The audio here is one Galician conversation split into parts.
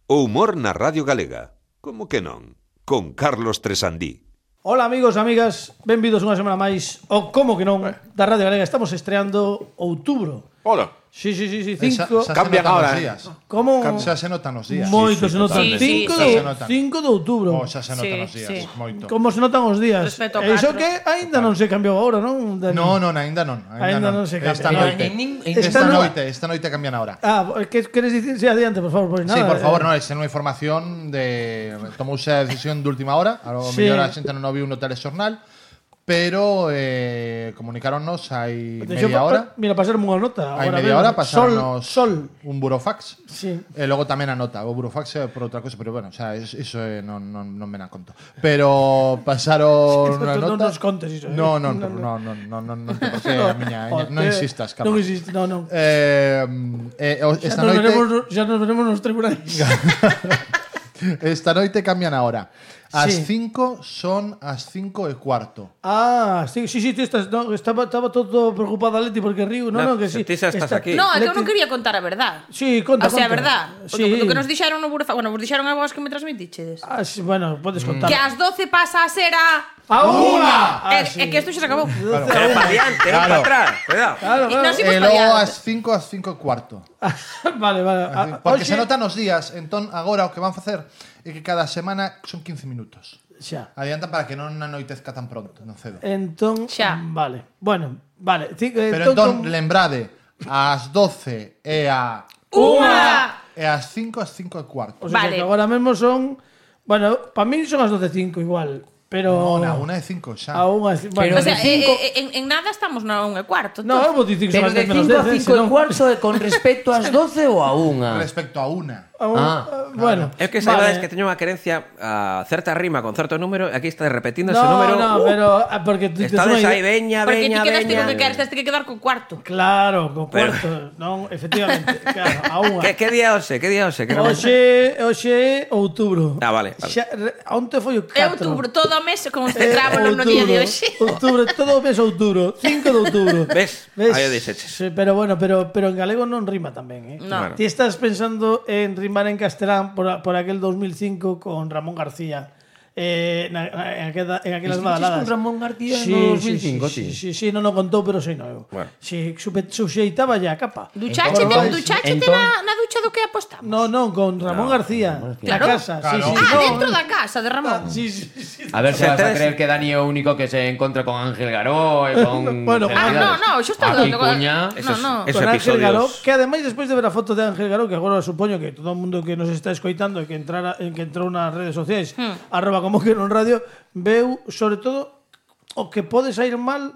O humor na Radio Galega. Como que non? Con Carlos Tresandí. Hola amigos e amigas, benvidos unha semana máis o Como que non da Radio Galega. Estamos estreando outubro. Hola. Sí, Cinco. Cambian ahora, Como? Xa se notan os días. Moito se notan. Sí, 5 de outubro. Xa se notan os días, moito. Como se notan os días. Respecto ao E iso 4. que aínda non se cambiou agora, non, Dani? Non, ainda non. Aínda non se cambia. Esta noite cambian ahora. Que queres dicir? Sí, adiante, por favor, pois nada. Sí, por favor, non, esa é unha información de tomouse a decisión de última hora, a lo mellor a xente non o viu no telexornal, pero comunicáronnos hai media hora. Mira, pasaron unha nota. Hai media hora pasaronnos Sol. un burofax. Sí. E logo tamén a nota. O burofax é por outra cosa, pero bueno, o sea, iso non me na conto. Pero pasaron unha nota. Non nos contes iso. Non, porque a miña non insistas, Non insistas, non. Esta noite xa nos veremos nos tribunais. Esta noite cambian a hora. As Sí. 5 son as 5:15. Sí, tú estás, no, estaba todo preocupada Leti porque río, no, que sí. Ti xa estás aquí. No, é que eu non Leti- quería contar a verdad. Sí, conta. O sea, a conta. verdad. Sí. O que nos dixeron no Burofax, bueno, vos dixeron a vos que me transmitichedes. Sí, bueno, podes contar. Que ás 12 pasa a ser a... ¡A unha! É que isto xa se acabou. Era para diante, non para atrás. Cuidado. Claro, E nos claro. imos E para logo allá. as 5 ás 5:15. Vale. Porque se Oxe, notan os días, entón agora o que van facer é que cada semana son 15 minutos. xa. Adiantan para que non anoitezca tan pronto, non cedo. Entón, Xa. vale. Bueno, vale. Pero entón, lembrade, ás 12 é a Unha! e ás 5 ás 5:15. O sea, Vale. que agora mesmo son... Bueno, para mí son as 12:05 igual, pero... Non, a 1:05 xa. A unha... Bueno, O sea, de cinco- en nada estamos na 1:15. no, vou dicir que son Pero as de 10 menos 5 a 10, 5 e cuarto é con respecto ás 12 ou a 1? Respecto a una. Bueno, É que saibades que teño unha querencia a certa rima con certo número e aquí está repetindo ese no, número. pero porque tú tes Estades unha aí, idea- veña, Porque ti veña, quedaste veña. co que queres, tens que quedar co cuarto. Claro, co cuarto, non, efectivamente, claro, a unha. Que día hoxe? Que día hoxe? Que non- Hoxe é outubro. Vale. Onte foi o 4? É outubro, todo o mes concentrámonos no día de hoxe. Outubro, todo o mes outubro, 5 de outubro. Ves? Aí o dixeches. Sí, pero bueno, pero en galego non rima tamén, No. Ti estás pensando en rimar en castelán por aquel 2005 con Ramón García. En aquelas Estiveches badaladas. con Ramón García no 2005, ti? Sí, non o contou, pero sei non eu. Bueno. Sí, suxeitaba ya a capa. Duchache Entón- na ducha do que apostamos. Non, con Ramón García. Claro. Na casa. Claro. Sí, Ah, no, dentro da casa de Ramón. Sí. A ver se vas a Entonces- creer que Dani é o único que se encontra con Ángel Garó e con... Bueno, celebridades. no, yo estaba Aquí dando- cuña... Eso es- No. eso- Con Ángel episodios. Garó, que ademais despois de ver a foto de Ángel Garó, que agora supoño que todo o mundo que nos está escoitando e que entrou nas redes sociais, @como que non radio, veu sobre todo o que pode sair mal,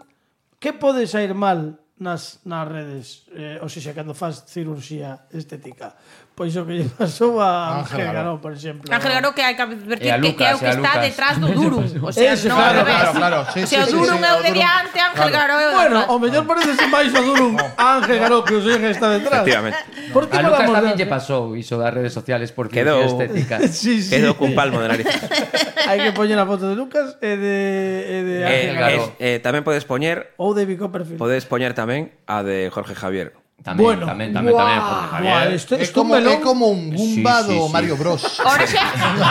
nas redes, ou seja, cando faz cirurxía estética. Pois o que lle pasou a Ángel Ángel Garó, Garó. por exemplo. Ángel Garó que hai que advertir E a que é o Lucas, que e a está Lucas. detrás do Durum. O sea, Ese, non claro, ao revés. claro. Sí, O sea, o sí, Durum sí, é o o de Durum. diante, Ángel Garó é o de Bueno, atrás. o mellor parece máis o Durum a Ángel Garó que o señor que está detrás. Efectivamente. Por que A Lucas falamos tamén de- lle pasou iso das redes sociales por Quedou- cirugía estética. Sí. Quedo cun palmo de nariz. Hai que poñer a foto de Lucas e de Ángel Garó. Tamén podes poñer Perfil. tamén a de Jorge Javier. Tamén, Bueno, tamén, Buah, Jorge Javier. isto É un como, melón. é como un Goomba Sí, sí, do sí. Mario Bros. Ahora xa.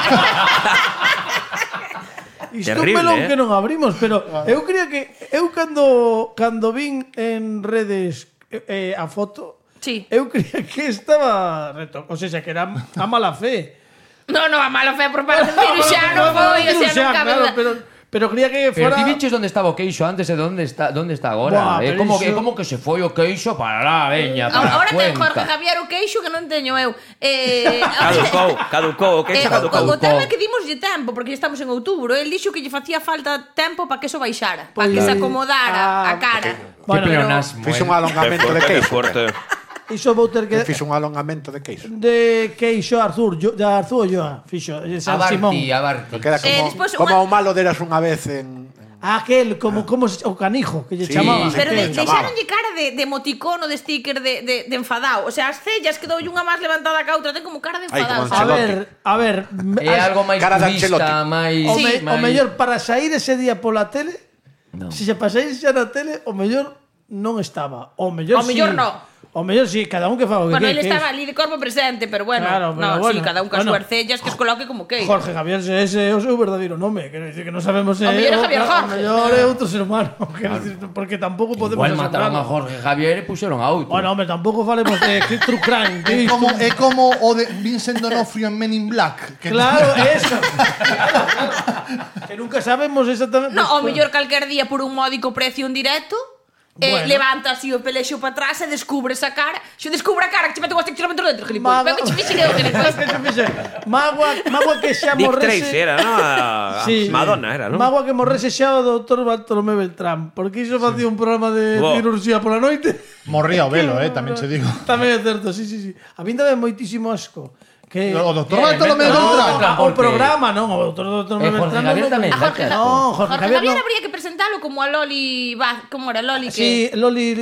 Isto é un Terrible, melón eh. que non abrimos, pero eu creía que cando vin en redes a foto, Sí. eu creía que estaba o sea, que era a mala fe. No, a malo fe por parte do cirurxano foi, o sea, non cabe claro, duda. pero creía que Pero fora... ti viches onde estaba o queixo antes e onde está Buah, agora. É pero como que iso- como que se foi o queixo para lá, veña, para Ahora ten Cuenca. Jorge Javier o queixo que non teño eu. Caducou, que xa caducou. O tema é que dimoslle tempo, porque estamos en outubro. El dixo que lle facía falta tempo para que eso baixara, para que se acomodara a cara. Que Bueno, pleonasmo, Fixe un alongamento de Que queixo. forte. Iso vou ter que... Fixe un alongamento de queixo. De queixo Arthur, de Arthur Olloa, fixo, de San Simón. a Barti. Queda como, despois como unha- o malo deras unha vez en... Aquel, como o canijo, que lle Sí, chamaba. sí, Pero que deixaronlle cara de emoticono, de sticker, de enfadao. O sea, as cellas quedoulle unha máis levantada que a outra, ten como cara de Ai, enfadao. como A ver, É algo máis Cara de purista, Ancelotti. máis... o mellor para sair ese día pola tele, No. se xa pasáis xa na tele, o mellor non estaba. O mellor Ao mellor sí. no. O mellor si, cada un que faga o que Bueno, quere, ele que estaba ali de corpo presente, pero bueno, Claro, pero no, bueno, sí, cada un cas bueno. súas cellas que os coloque como que. Jorge Javier ese é o seu verdadeiro nome, quero dicir que non sabemos O mellor é Javier Jorge. O mellor é outro ser humano, quero dicir, porque tampouco podemos Igual mataron a asegurarlo. Jorge Javier e puxeron a outro. Bueno, hombre, tampouco falemos de true crime. que isto- É como o de Vincent D'Onofrio en Men in Black. Que Claro, eso. Que nunca sabemos exactamente. No, o mellor calquer día por un módico precio en directo. Bueno. Levanta así o pelexo para atrás e descubre esa cara. Se descubre a cara que che mete o que che lo dentro, gilipollas. Pero que che fixe que eu que Magua que xa Dick morrese. Tracy era, ¿no? Sí. Madonna era, ¿no? Magua que morrese xa o doutor Bartolomé Beltrán. Porque iso facía un programa de Wow. cirurxía pola noite. morría o velo, tamén che digo. Tamén é certo, sí. A mí dame moitísimo asco. Que O doutor Bartolomé No, Beltrán. o porque- programa, non, o doutor Bartolomé Jorge Beltrán. Javier tamén, A Jorge, Jorge. No, Jorge Jorge Javier Javier no. habría que presentalo como a Loli, como era Loli que Sí, Loli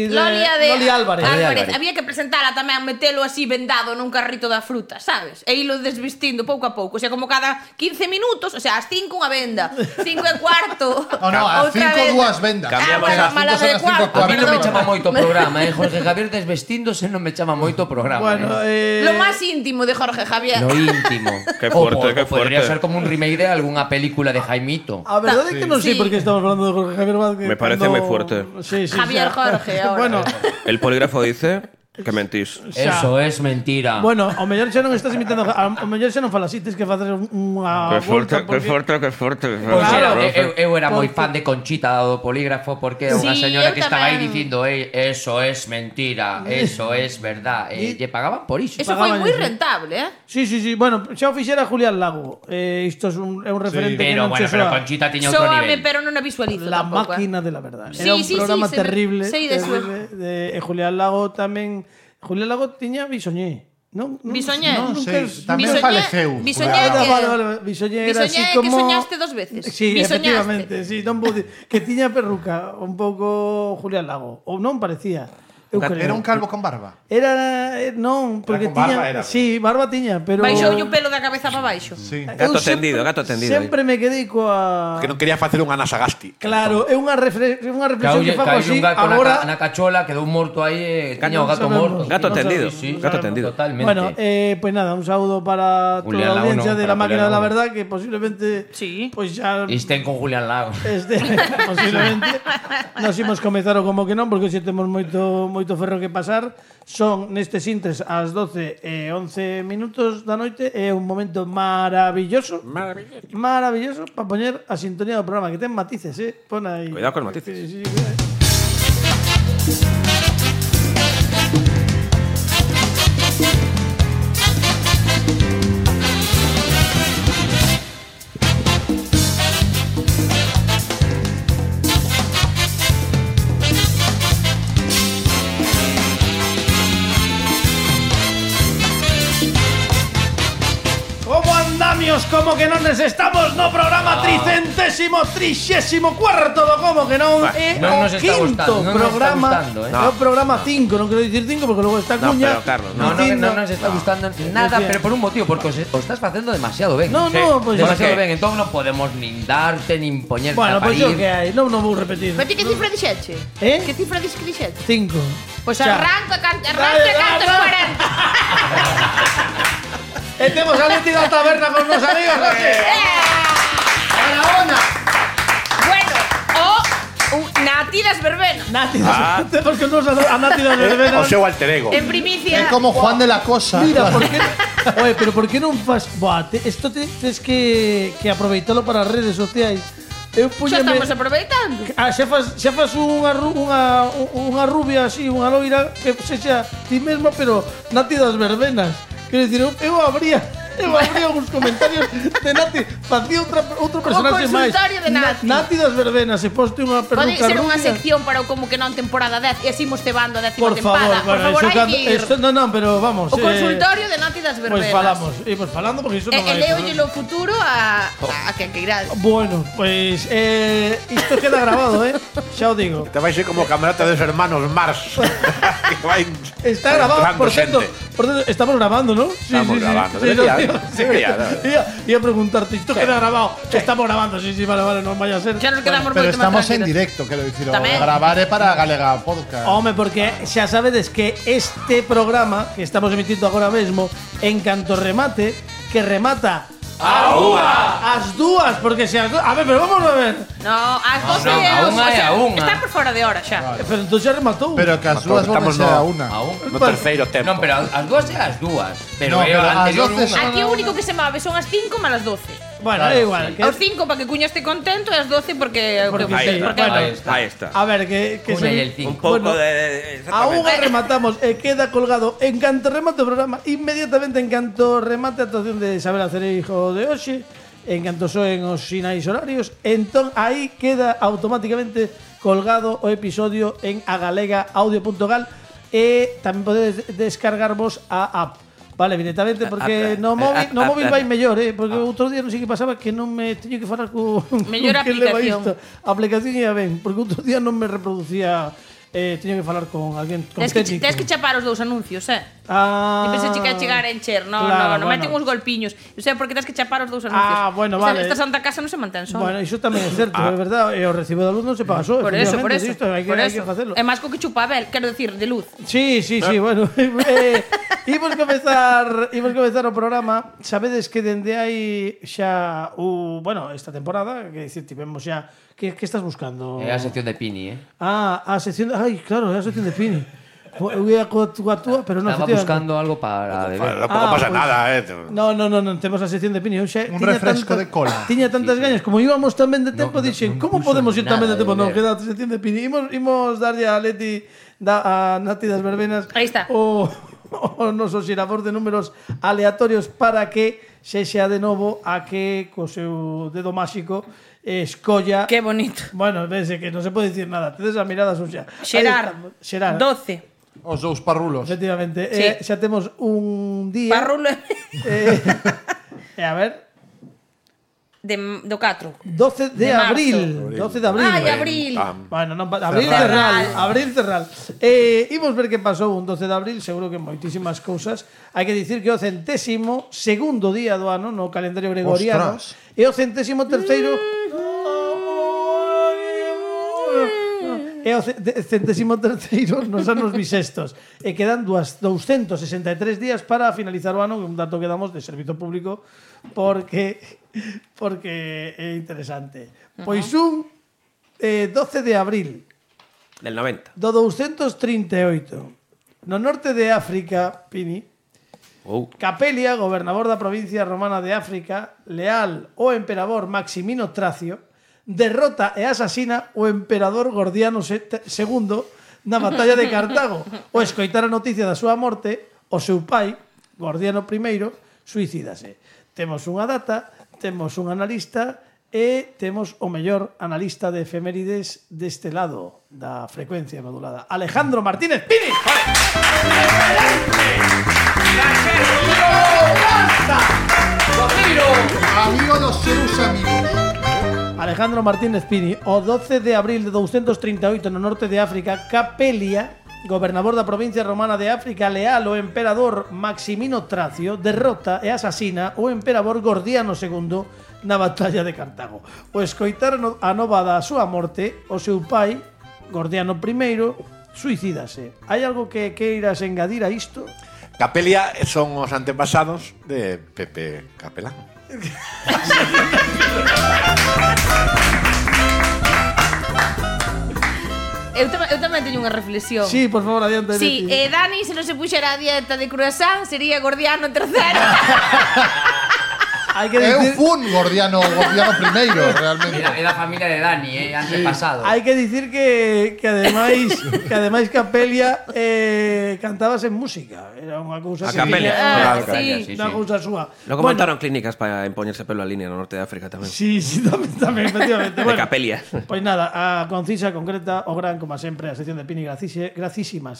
Loli Álvarez. Álvarez. Había que presentala tamén, metelo así vendado nun carrito da fruta, sabes? E ilo desvistindo pouco a pouco. O sea, como cada 15 minutos, o sea, ás 5 unha venda, 5 e cuarto. No, a outra 5 venda. dúas vendas. Cambiamos As a- cinco mala son de as cinco cuarto. A mí non me Perdón. chama moito o programa, Jorge Javier desvestíndose non me chama moito o programa. Bueno, Lo máis íntimo de Jorge Javier. Lo íntimo. Qué fuerte, qué Podría fuerte. ser como un remake de alguna película de Jaimito. A verdade é que non sei Sí. por que estamos falando de Jorge Javier Vázquez. Me parece moi fuerte. Sí, Javier Jorge, ahora. Bueno, El polígrafo dice que mentís. xa. Eso es mentira. Bueno, o mellor xa non estás imitando, o mellor xa non falas así, tens que facer unha volta, porque- Pois Claro. eu era moi Porque- fan de Conchita do polígrafo porque é unha Sí, señora eu que estaba aí tamén. dicindo eso es mentira, eso es verdad. E lle pagaban por iso. Eso foi Pagaban moi eso. rentable, Sí. Bueno, xa o fixera Julián Lago. Isto é un referente que Pero non bueno, che pero soa. Conchita tiña outro Sóame, nivel. pero non a visualizo La tampouco, máquina de la verdad. Sí, Era un sí, programa sí, terrible. sei de súa. de Julián Lago tamén. Julián Lago tiña Bisoñé. Non, Bisoñé. non, Non nunca- sei, tamén Bisoñé- faleceu. Bisoñé Ah, que- vale. Bisoñé era así Bisoñé como que soñaste 2 veces. Sí, Bisoñaste. efectivamente, sí, non pude, que tiña perruca un pouco Julián Lago, ou non parecía. Eu creo. Era un calvo con barba. Era non, porque con tiña, barba, era. sí, barba tiña, pero Baixou o pelo da cabeza para baixo. Sí. Gato Eu sempre- tendido, gato tendido. Sempre me quedei coa Que non quería facer unha Nasagasti. Claro, é unha reflexión que fago así un gato agora. na cachola, quedou morto aí, tiña o Non gato sabemos. morto. Gato No tendido. sabemos, Sí, no Gato sabemos. tendido. Totalmente. Bueno, pues nada, un saludo para toda Julián la Lago, audiencia no, de para La Máquina de Julián la Lago. Verdad, que posiblemente Sí. pues ya Estén con Julián Lago. posiblemente nos imos comezar o como que non, porque hoxe temos moito ferro que pasar. Son nestes intres ás 12 e 11 minutos da noite, é un momento maravilloso para poñer a sintonía do programa, que ten matices, pon aí. Cuidado con os matices. Sí, cuidado. Como andamios, como que non nos estamos no programa 334º do como que non é Non o nos está quinto gustando, non nos está programa, gustando, é o programa 5, non quero dicir 5 porque logo está No, Cuña. pero, Carlos, No, dicindo- non nos está gustando nada, Decía- pero por un motivo, porque o estás facendo demasiado ben. No, no, pues demasiado ¿por qué? ben, entón non podemos nin darte, nin poñerte Bueno, a pois parir. o que hai, non vou repetir. Pero ti que cifra dixeche? Eh? Que cifra dixeche que dixeche? 5. Pois arranca cantos 40. E temos a Leti da taberna con nos amigos, José. Enhorabuena. Bueno, Nati das verbenas. Nati, temos con nos a Nati das verbenas. O seu alter ego. En primicia. É como Juan de la Cosa. Mira, por que Oye, pero por que non fas, isto tens que aproveitalo para as redes sociais. Eu Xa estamos aproveitando. xa fas unha rubia así, unha loira que sexa ti mesma, pero Nati das verbenas. Quero dicir, eu abría algúns comentarios de Nati, facía outro personaxe máis. consultorio de Nati. Nati das verbenas, se poste unha Pode perruca ser unha rubia. sección para o como que non temporada 10 e así imos cebando a décima Por favor, tempada. Por favor, hai que ir. non, pero vamos. O consultorio de Nati das verbenas. Pois falamos, imos falando porque iso non E hai. leolle o futuro a quen que irá. Bueno, pues isto queda grabado, xa o digo. Te vai ser como camarata dos hermanos Mars. Que vai Está grabado, entrando por cierto, xente. estamos grabando, ¿no? Sí, Estamos grabando. Sí, Debería, Iba a preguntarte, ¿esto queda grabado? Estamos grabando, sí, vale, non vaya a ser. Xa nos quedamos Pero moito máis estamos en tranquilos. directo, quero dicir, o Tamén. gravar é para Galega Podcast. Home, porque xa sabedes que este programa que estamos emitindo agora mesmo en canto remate, que remata as dúas, porque se as dúas... A ver, pero vamos a ver. No, ás 12 non, a unha e a unha. Está por fora de hora xa. Pero entón xa rematou. Pero que as dúas volven Estamos ser a no- una. A un. No terceiro tempo. Non, pero as dúas é as dúas. Pero No, é pero o as anterior 12 unha. Aquí o único que se move son as 5 malas 12. Bueno, Claro, é igual. sí. Que Os 5 para que Cuña este contento e as 12 porque... Porque sí, porque bueno. Ahí está. A ver, que Cuña e el Un 5. pouco Bueno, de... a unha rematamos e queda colgado en canto remate o programa, inmediatamente en canto remate a actuación de Isabel Acereijo de hoxe, en canto soen os sinais horarios, entón aí queda automáticamente colgado o episodio en agalegaudio.gal e tamén podedes descargarvos a app. Vale, evidentemente, porque no móvil vai mellor, porque outro día non sei que pasaba que non me teño que falar co Mellor que leva aplicación. isto. A aplicación ia ben, porque outro día non me reproducía, teño que falar con alguén, con técnico. Tens que chapar os dous anuncios, Ah, E pensei que ia chegar a encher. No, claro, no, bueno. meten uns golpiños. Eu sei porque tens que chapar os dous anuncios. Ah, bueno, vale. Esta Santa Casa non se mantén sola. Bueno, iso tamén é certo, é verdad, e o recibo da luz non se paga só, Por eso, por eso. efectivamente, isto hai que, por hai eso. que facelo. É máis co que chupa a Bel, quero decir, de luz. Sí, bueno. Imos comezar o programa. Sabedes que dende hai xa bueno, esta temporada, que dicir, tivemos xa que estás buscando? É a sección de Pini, Ah, a sección, ai, claro, é a sección de Pini. Eu ia coa túa, pero non Estaba buscando algo para beber. Tampouco pasa pues, nada, No, temos a sección de Pini. Un refresco de cola. Tiña tantas gañas, como íbamos tan ben de tempo, dixen, como puso podemos ir tan ben de nada tempo? de Non, beber. queda a sección de Pini. Imos darlle a Leti, a Nati das Verbenas, Aí está. o noso xirador de números aleatorios para que sexa de novo a que co seu dedo máxico escolla. Que bonito. Bueno, vese que non se pode dicir nada. Tedes a mirada suya. Xerar. Xerar. 12. Os dous parrulos. Efectivamente. Sí. Xa temos un día. Parrulo A ver. do 4. 12 de marzo. abril. 12 de abril. Ai, abril. Bueno, non, abril cerral. Abril cerral. Imos ver que pasou un 12 de abril, seguro que moitísimas cousas. Hai que dicir que o 102º día do ano no calendario gregoriano e o 103º e o 103º nos anos bisestos. E quedan 263 días para finalizar o ano, un dato que damos de servizo público porque é interesante. Pois un 12 de abril Del 90. do 238 no norte de África, Pini, Capelia, gobernador da provincia romana de África, leal ao emperador Maximino Tracio, derrota e asasina o emperador Gordiano II na batalla de Cartago. O escoitar a noticia da súa morte, o seu pai, Gordiano I, suicídase. Temos unha data, temos un analista e temos o mellor analista de efemérides deste lado da frecuencia modulada, Alejandro Martínez Pini. Amigo dos seus amigos. Alejandro Martínez Pini, o 12 de abril de 238 no norte de África, Capelia, gobernador da provincia romana de África, leal ao emperador Maximino Tracio, derrota e asasina o emperador Gordiano II na batalla de Cartago. O escoitar a nova da súa morte, o seu pai, Gordiano I, suicídase. Hai algo que queiras engadir a isto? Capelia son os antepasados de Pepe Capelán. Eu tamén teño unha reflexión. Sí, por favor, adiante. Sí, Leti. Dani, se non se puxera a dieta de croissant, sería Gordiano III. Hai que Eu dicir, fun Gordiano primeiro, realmente. É da familia de Dani, antepasado. hai que dicir que ademais Capelia cantabas en música. Era unha cousa A que Capelia. Ah, Claro, sí. Unha cousa súa. Logo montaron clínicas para impoñerse pelo a línea no norte de África tamén. Sí, tamén, efectivamente. De Capelia. Pois nada, a concisa, concreta, o gran, como sempre, a sección de Pini gracísimas,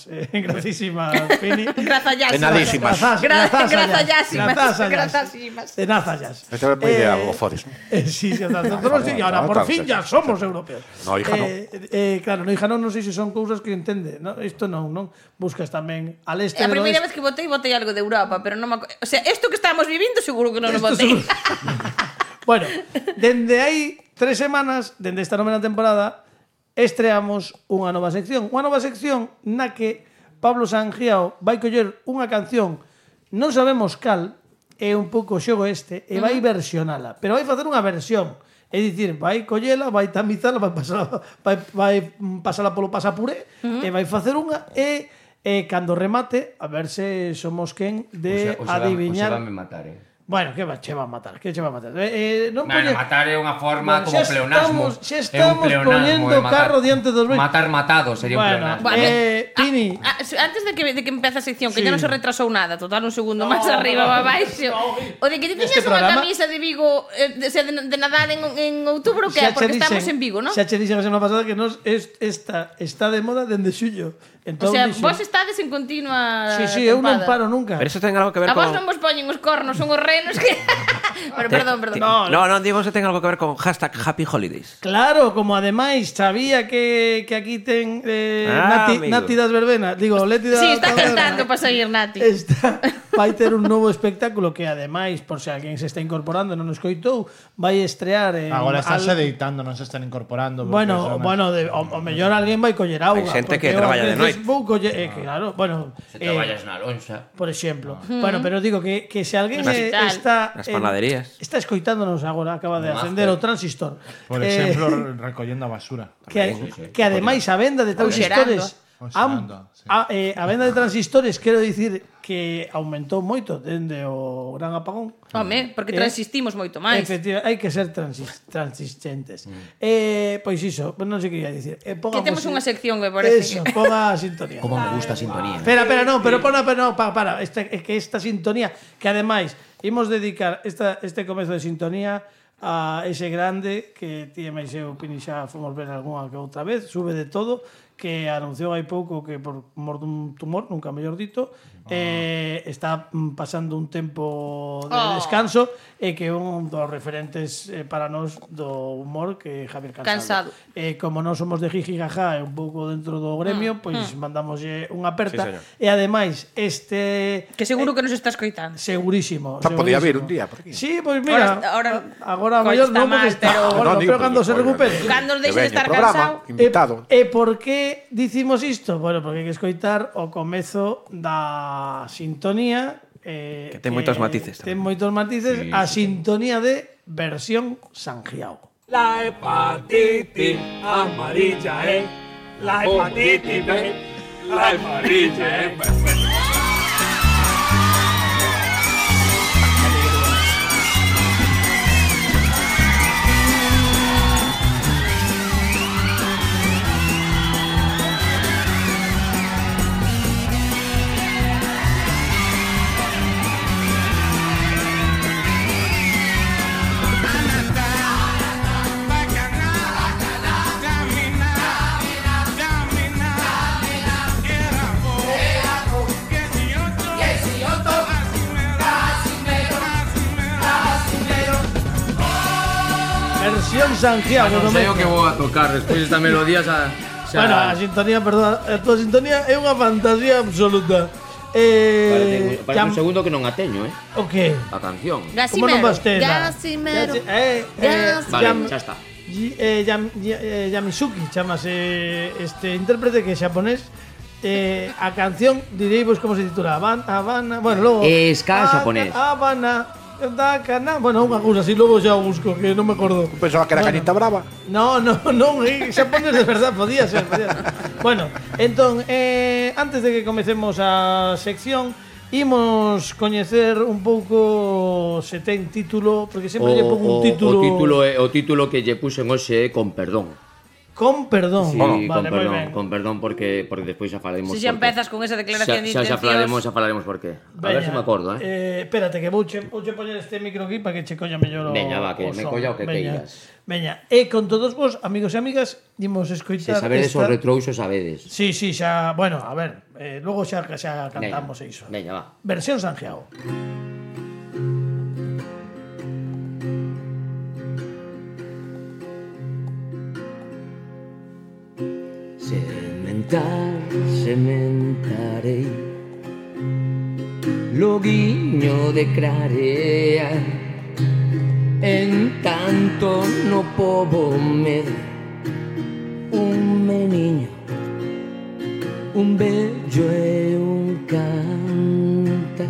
gracísimas, Pini. Grazallásimas. Enadísimas. Grazallásimas. Tenaza ya. Caracas. Esta é idea o Fodes, ¿no? Sí, sí, y ahora por fin ya somos europeos. No, hija, no. Claro, no, hija, non sei se son cousas que entende. No, isto non. Buscas tamén al este A do primeira oeste. vez que botei algo de Europa, pero non me O sea, isto que estamos vivindo seguro que non o botei. Bueno, dende hai 3 semanas, dende esta novena temporada, estreamos unha nova sección. Unha nova sección na que Pablo Sangiao vai coller unha canción, non sabemos cal, é un pouco o xogo este, e vai versionala. Pero vai facer unha versión. É dicir, vai collela, vai tamizala, vai pasala polo pasapuré, e vai facer unha, e cando remate, a ver se somos quen de adiviñar. O se van me matar, Bueno, que che va a matar? Non matar é unha forma como pleonasmo. Xa estamos poñendo carro diante dos veis. Matar matado sería un pleonasmo. Pini. Antes de que empece a sección, que ya non se retrasou nada, total un segundo máis arriba ou abaixo. O de que ti tiñas unha camisa de Vigo de Nadal en outubro, que é porque estamos en Vigo, non? Xa che dixen a semana pasada que esta está de moda dende xullo. O sea, vos estades en continua Sí, eu non paro nunca. Pero eso ten algo que ver con... A vos con... non vos poñen os cornos, son os renos que... Pero perdón. No, digo que ten algo que ver con #Happy Holidays. Claro, como ademais sabía que aquí ten Nati das Verbenas. Digo, Leti das... Sí, está cantando para seguir Nati. Vai ter un novo espectáculo que ademais, por se alguén se está incorporando non nos coitou, vai estrear en... Agora estánse deitando, non se están incorporando. Bueno, o mellor alguén vai coller auga. Hai xente que traballa de noite. Claro, bueno... Se traballas na lonxa. Por exemplo. Bueno, pero digo que se alguén está... Nas panaderías. Está escoitándonos agora, acaba de acender o transistor. Por exemplo, recollendo a basura. Que ademais a venda de transistores... A venda de transistores, quero dicir que aumentou moito dende o gran apagón. Home, porque transistimos moito máis. Efectivamente, hai que ser transistentes. Pois iso, non sei que ia dicir. Que temos unha sección, me parece. Eso, ponga a sintonía. Como me gusta a sintonía. Espera, non, pero para, esta sintonía, que ademais imos dedicar este comezo de sintonía a ese grande que ti e máis eu, Pini, xa fomos ver algunha que outra vez, sube de todo, que anunciou hai pouco que por mor dun tumor, nunca mellor dito, está pasando un tempo de descanso e que é un dos referentes para nós do humor que é Javier Cansado. Como non somos de jiji jaja e un pouco dentro do gremio, pois mandamoslle unha aperta. E ademais, que seguro que nos está escoitando. Segurísimo. Podía vir un día por aquí. Sí, pois mira, agora mellor non porque está, pero cando se recupere. Cando deixe de estar cansado. Invitado. E por que dicimos isto? Bueno, porque hai que escoitar o comezo da sintonía que ten moitos matices. Ten moitos matices, sí, a sintonía de versión Sangiao. La hepatitis amarilla, la hepatitis B, la amarilla, Versión Sangiao. Non sei o que vou a tocar despois desta melodía Bueno, a sintonía, perdón, a tua sintonía é unha fantasía absoluta. Parece un segundo que non a teño, O que? A canción. Como non vas ter? Gasimero. Vale, xa está. Yamisuki chamase este intérprete que é xaponés. A canción, direivos como se titula, Habana, bueno, logo Ska xaponés. Habana, bueno, unha cousa así, logo xa o busco, que non me acordo. Pensaba que era Cañita Brava. Non, xaponés de verdad, podía ser. Bueno, entón, antes de que comecemos a sección, imos coñecer un pouco se ten título, porque sempre lle pongo un título. O título que lle puxen hoxe é Con perdón. Con perdón. Sí, vale, con perdón porque despois xa falaremos. Se xa empezas con esa declaración de intencións. Xa falaremos por qué. A ver se me acordo, espérate que vouche poñer este micro aquí para que che colla mellor o Veña, va, que me colla o que queiras. Veña, e con todos vos, amigos e amigas, imos escoitar. Se sabedes os retrousos, sabedes. Sí, xa, bueno, a ver, logo xa cantamos iso. Veña, va. Versión Sangiao. sementarei loguiño de crarea, en tanto no pobo medo un meniño, un bello e un canta.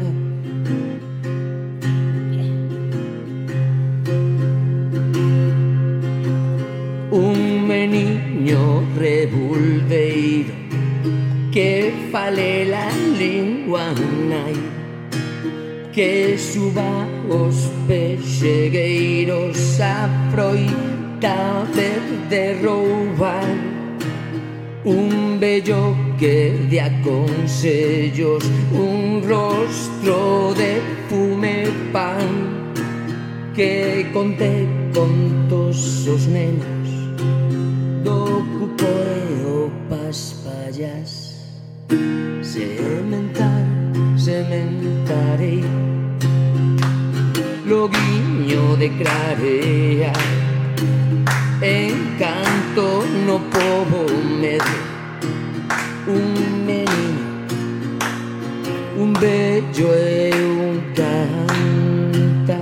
Un meniño rebuldeiro que fale la lingua nai, que suba os pexegueiros a froita verde roubar, un bello que de aconsellos, un rostro de fume pan, que conte contos os nenos do cupoeo pas pallas. Sementarei loguiño de crarea, encanto no pobo medo un meniño, un bello e un canta.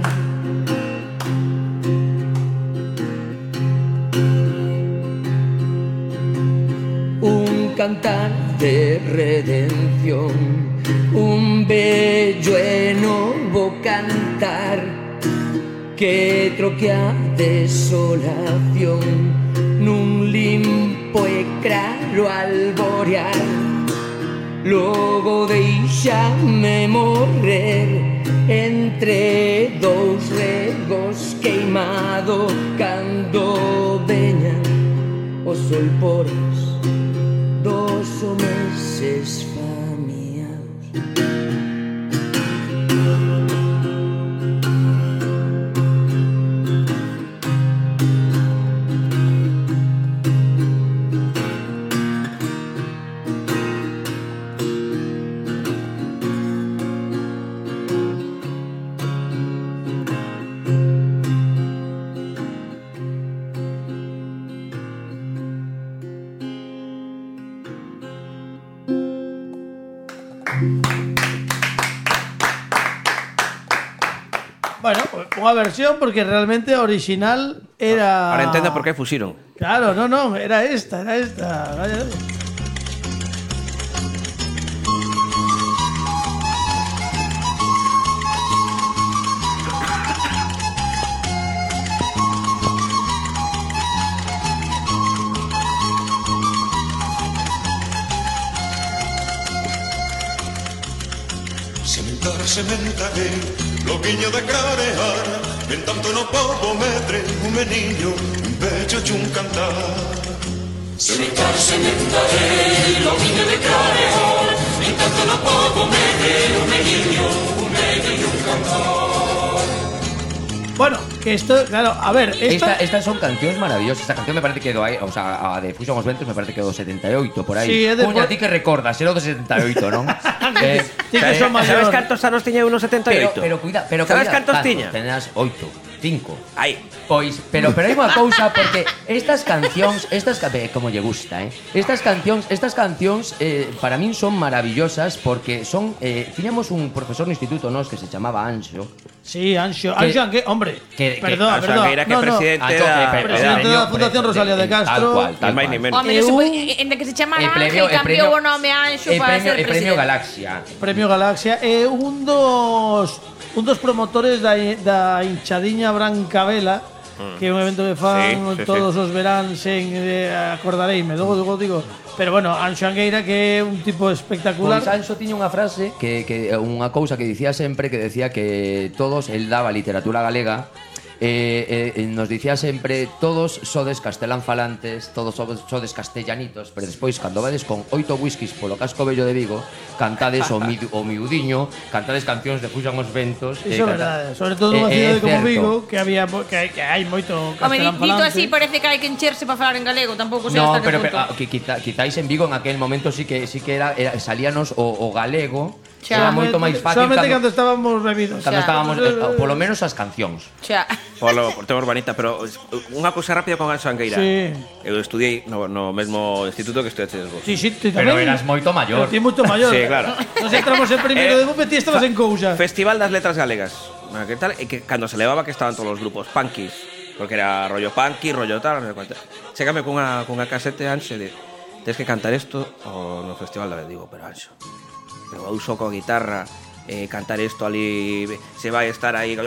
Un cantar de redención, un bello e novo cantar, que troque a desolación nun limpo e claro alborear. Logo deixame morrer entre dous regos queimado, cando veña os solpores dos meses famiados. Bueno, unha versión porque realmente a original era... Ahora entendo por que fuxiron. Claro, no, era esta. Vaya. Sementarei loguiño de clarear, en tanto no pobo medre un meniño, un bello e un cantar. Sementarei loguiño de clarear, en tanto no pobo medre un meniño, un bello e un cantar. Bueno, que esto, claro, a ver, estas son cancións maravillosas. Esta canción me parece que do aí, o sea, a de Fuxan os Ventos me parece que do 78 por aí. Sí, Cuña, ti que recordas, era do 78, non? Ti que son maior. Sabes cantos anos tiña uno 78? Pero cuida, sabes cantos tiña? Teñas 8, 5. Ai. Pois, pero hai unha cousa porque estas cancións, como lle gusta, Estas cancións para min son maravillosas porque son tiñamos un profesor no instituto nos que se chamaba Anxo. Sí, Anxo, que hombre, perdón. Que presidente da Fundación Rosalía de Castro. Tal máis ni menos. Home, en que se chamara Ángel cambiou o nome Anxo para ser presidente. Premio Galaxia. Premio Galaxia é un dos promotores da hinchadiña Brancavela, que é un evento que fan todos os veráns en acordareime, logo digo, pero bueno, Anxo Angueira, que é un tipo espectacular. Pois Anxo tiña unha frase que unha cousa que dicía sempre, que decía que todos, el daba literatura galega, nos dicía sempre todos sodes castelán falantes, todos sodes castellanitos, pero despois cando vades con 8 whiskies polo casco vello de Vigo, cantades o miudiño, cantades cancións de Fuxan os Ventos. Iso é verdade, sobre todo nunha cidade como Vigo, que hai moito castelán falante. Dito así parece que hai que encherse para falar en galego, tampouco sei hasta que punto. No, pero quizáis en Vigo en aquel momento sí que era salíanos o galego. Era moito máis fácil solamente cando estábamos bebidos. Cando estábamos, polo menos as cancións. Xa. Por tema urbanita, pero unha cousa rápida con Anxo Angueira. Sí. Eu estudiei no mesmo instituto que estudaches vos. Sí, ti Pero tamén. eras moito maior. Ti moito maior. Sí, claro. Nos entramos en primeiro de BUP, ti estabas en cousa. Festival das Letras Galegas. Que tal? E que cando se levaba que estaban todos os grupos punkis, porque era rollo punky, rollo tal, non sei cuánto. Chégame cunha casete Anxo e tens que cantar isto no Festival da Letras. Digo, pero Anxo, pero eu só coa guitarra cantar isto ali se vai estar aí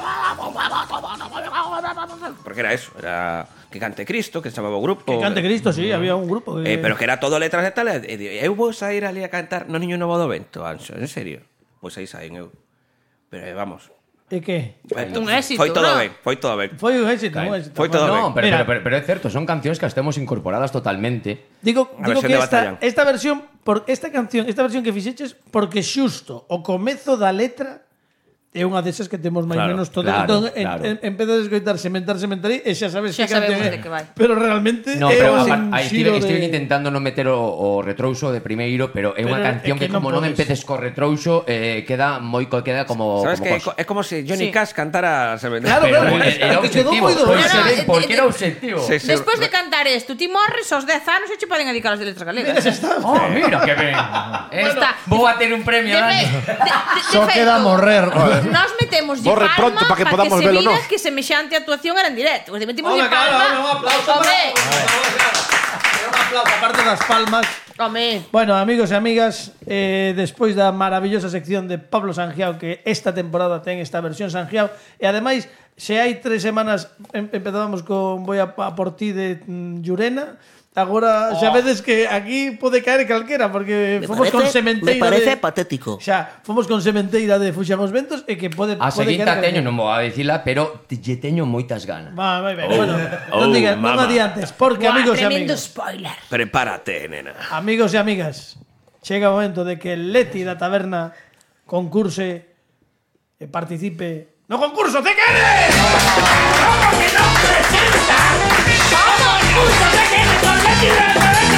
porque era eso, era que cante Cristo, que se chamaba o grupo. Que cante Cristo, sí, había un grupo que... pero que era todo letras e tal, eu vou sair ali a cantar No Niño Novo do Vento, Anxo, en serio? Pois aí saen eu. Pero vamos, E que? Un éxito, foi todo ¿no? ben, foi todo ben. Foi un éxito, un éxito. Foi todo No, ben. pero é certo, son cancións que as temos incorporadas totalmente. Digo A versión que de Batallán. esta versión que fixeches, porque xusto o comezo da letra é unha desas que temos máis Claro, menos todo. claro, Entón, claro. empeza a escoitar sementar e xa sabes Xa que canción sabemos é. de que vai. Pero realmente No, é pero un xiro estive de... intentando non meter o retrouso de primeiro, pero é unha Pero canción é que que como non non podes. empeces co retrouso queda como Sabes que cosa. é como se Johnny Cash cantara Sementar. Claro, Pero claro, era que quedou objetivo, moi doido. pois No, no, serén, porque era objetivo. Sí, sí. Despois de cantar isto, ti morres aos 10 anos e che poden dedicar aos de letras galegas. Oh, mira que ben. Está. Vou a ter un premio, Dani. Só queda morrer. Nos metemos de Morre palma pronto pa que podamos se velo vira nós. que semexante actuación era en directo. Pues metimos de Home, claro, palma. un aplauso Home, un aplauso, aparte das palmas. home. Bueno, amigos e amigas, despois da maravillosa sección de Pablo Sangiao, que esta temporada ten esta versión Sangiao, e ademais, se hai 3 semanas empezábamos con Voy a por ti de Llurena, agora xa vedes que aquí pode caer calquera, porque fomos con Sementeira. Me parece patético. Xa, fomos con Sementeira de Fuxan os Ventos e que pode A pode seguinte caer teño, calquera. non vou a dicila, pero lle teño moitas ganas. Vai, bueno, non digas, non mama. adiantes, porque Buah, amigos e tremendo amigas, spoiler. Prepárate, nena. amigos e amigas, chega o momento de que Leti da taberna concurse e participe no concurso Te Queres! ¿Cómo que no presenta? ¡Vamos, curso de que con Leti de la Taberna!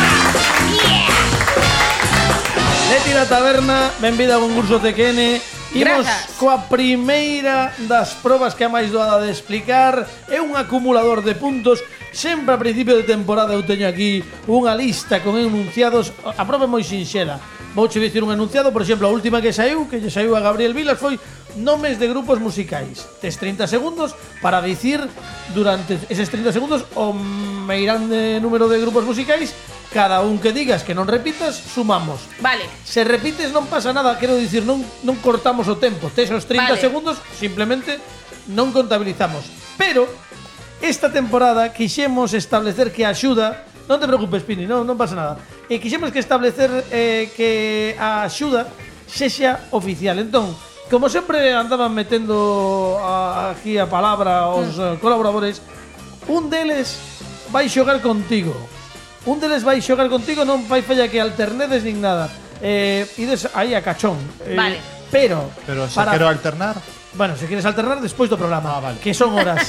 Leti da taberna, benvida ao concurso TQN. Imos Grazas. coa primeira das probas que é a máis doada de explicar. É un acumulador de puntos. Sempre a principio de temporada eu teño aquí unha lista con enunciados. A prova é moi sinxela. Vouche dicir un enunciado, por exemplo, a última que lle saiu a Gabriel Vilas foi nomes de grupos musicais. Tes 30 segundos para dicir durante eses 30 segundos o meirande número de grupos musicais. Cada un que digas que non repitas, sumamos. Vale. Se repites non pasa nada, quero dicir, non cortamos o tempo. Tes os 30 Vale. segundos, simplemente non contabilizamos. Pero esta temporada quixemos establecer que a axuda, non te preocupes, Pini, non pasa nada. Quixemos que establecer que a axuda sexa oficial. Entón, como sempre andaban metendo aquí a palabra aos colaboradores, un deles vai xogar contigo. Un deles vai xogar contigo, non fai falla que alternedes nin nada. Ides aí a cachón. Vale. Pero se quero alternar. Bueno, se queres alternar despois do programa, vale. que son horas.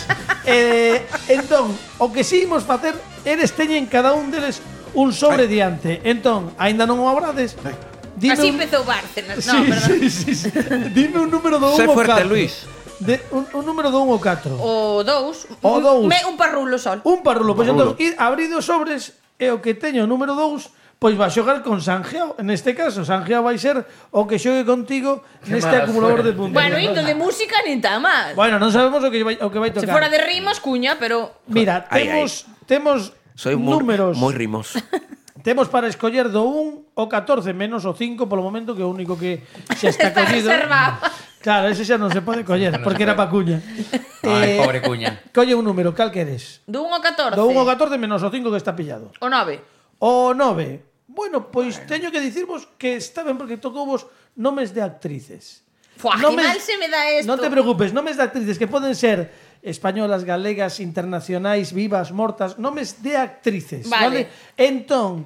Entón, o que si imos facer, eles teñen cada un deles un sobre diante. Entón, aínda non o abrades. Dime Así un... empezou Bárcenas. Sí, No, perdón. sí. Dime un número do 1 Sé ao 4. fuerte, Luis. Un número do 1 ao 4. O 2. O dous. Un parrulo sol. Un parrulo. Pois entón, abrido os sobres e o que teño o número 2, pois vai xogar con Sangiao. Neste caso, Sangiao vai ser o que xogue contigo neste acumulador de puntos. Bueno, indo de música nin tan mal. Bueno, non sabemos o que vai tocar. Se fora de rimas, cuña, pero... Mira, temos Soy números. moi rimos. Temos para escoller do 1 ao 14 menos o 5 polo momento, que é o único que xa está Está collido. reservado. Claro, ese xa non se pode coller, porque era pa cuña. Ai, pobre cuña. Colle un número, cal queres? Do 1 ao 14. Do 1 ao 14 menos o 5 que está pillado. O 9. O 9. Bueno, pois teño que dicirvos que está ben porque tocouvos nomes de actrices. Fuá, que mal se me dá esto. Non te preocupes, nomes de actrices que poden ser españolas, galegas, internacionais, vivas, mortas, nomes de actrices, Vale. Entón,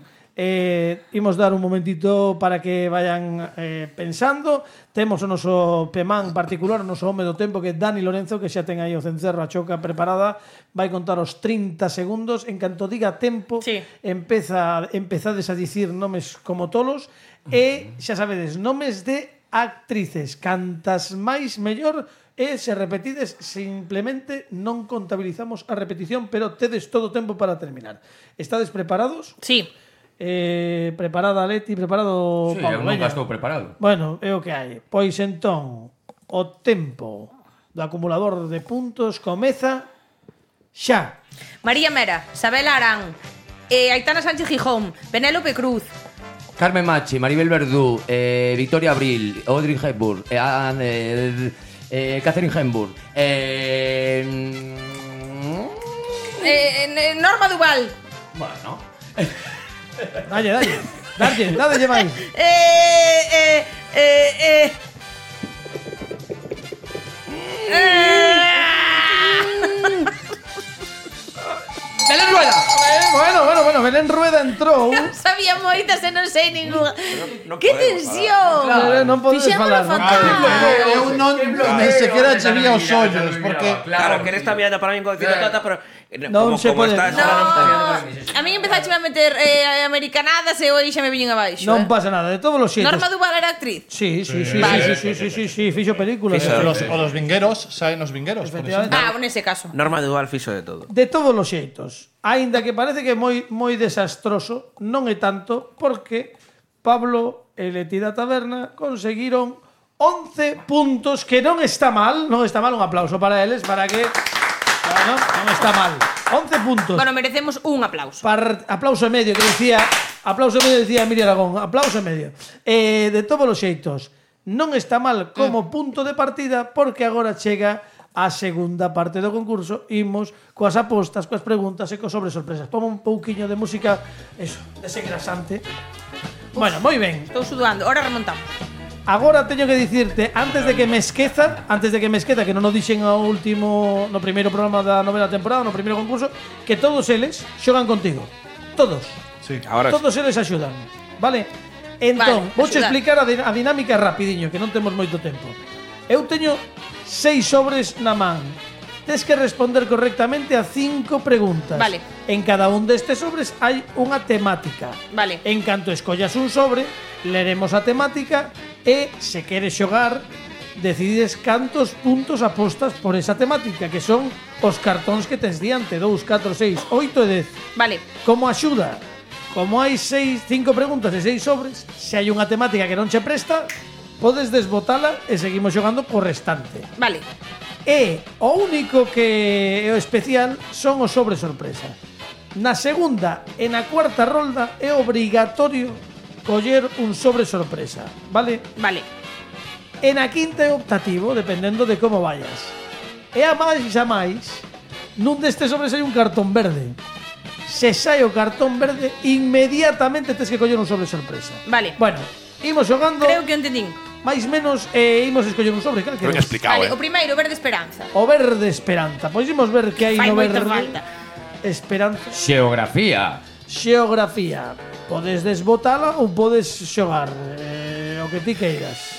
imos dar un momentito para que vayan pensando. Temos o noso pemán particular, o noso home do tempo, que é Dani Lorenzo, que xa ten aí o cencerro, a choca preparada. Vai contar os 30 segundos. En canto diga tempo, Sí. empezades a dicir nomes como tolos. E, xa sabedes, nomes de actrices. Cantas máis mellor e se repetides simplemente non contabilizamos a repetición, pero tedes todo o tempo para terminar. Estades preparados? Sí. Preparada Leti, preparado Sí, Pablo. eu nunca estou preparado. Bueno, é o que hai. Pois entón, o tempo do acumulador de puntos comeza xa. María Mera, Sabela Arán, Aitana Sánchez Gijón, Penélope Cruz, Carmen Machi, Maribel Verdú, Victoria Abril, Audrey Hepburn, Catherine Hepburn, Norma Duval, bueno, Dalle máis. Belén Rueda. Bueno, Belén Rueda entrou. sabía moitas e non sei ninguna. No Que podemos tensión! Claro, non podes Fixémolo falar. fatal. Eu non nem sequera che vía os ollos, porque Claro, que él está mirando para mí con diciendo tata, pero Non se pode. estás No, ahora a mí empezaste a meter americanadas e hoxe xa me viñen abaixo. Non pasa nada, de todos os xeitos. Norma Duval era actriz. Sí, Vale. fixo películas. os vingueros, saen os vingueros, por exemplo. Nese caso. Norma Duval fixo de todo. De todos os xeitos. Aínda que parece que é moi desastroso, non é tanto porque Pablo e Leti da Taberna conseguiron 11 puntos, que non está mal, un aplauso para eles, para que non está mal. 11 puntos. Bueno, merecemos un aplauso. Aplauso e medio, que decía Emilia Aragón, aplauso e medio. De todos os xeitos, non está mal como punto de partida, porque agora chega a segunda parte do concurso. Imos coas apostas, coas preguntas e cos sobre sorpresas. Pon un pouquiño de música, eso, desengrasante. Bueno, moi ben. Estou sudando, ahora remontamos. Agora teño que dicirte, antes de que me esqueza, que non o dixen no primeiro programa da novena temporada, no primeiro concurso, que todos eles xogan contigo. Todos. Sí. Ahora Todos eles axudan. Vale? Entón, Vale, vouche axudar. explicar a dinámica rapidiño, que non temos moito tempo. Eu teño 6 sobres na man. Tes que responder correctamente a 5 preguntas. Vale. En cada un destes sobres hai unha temática. Vale. En canto escollas un sobre, leremos a temática e, se queres xogar, decides cantos puntos apostas por esa temática, que son os cartóns que tes diante, 2, 4, 6, 8 e 10. Vale. Como axuda, como hai 5 preguntas e 6 sobres, se hai unha temática que non che presta, podes desbotala e seguimos xogando co restante. Vale. E o único que é o especial son os sobres sorpresa. Na segunda e na cuarta rolda é obrigatorio coller un sobre sorpresa, vale? Vale. E na quinta é optativo, dependendo de como vayas. E a máis, nun destes sobres hai un cartón verde. Se sai o cartón verde, inmediatamente tes que coller un sobre sorpresa. Vale. Bueno, imos xogando. Creo que entendín. máis menos imos escoller un sobre, cal que Ben explicado, Vale, o primeiro, Verde Esperanza. O verde esperanza. Pois imos ver que hai Fai no moita verde falta. esperanza. Xeografía. Xeografía. Podes desbotala ou podes xogar o que ti queiras.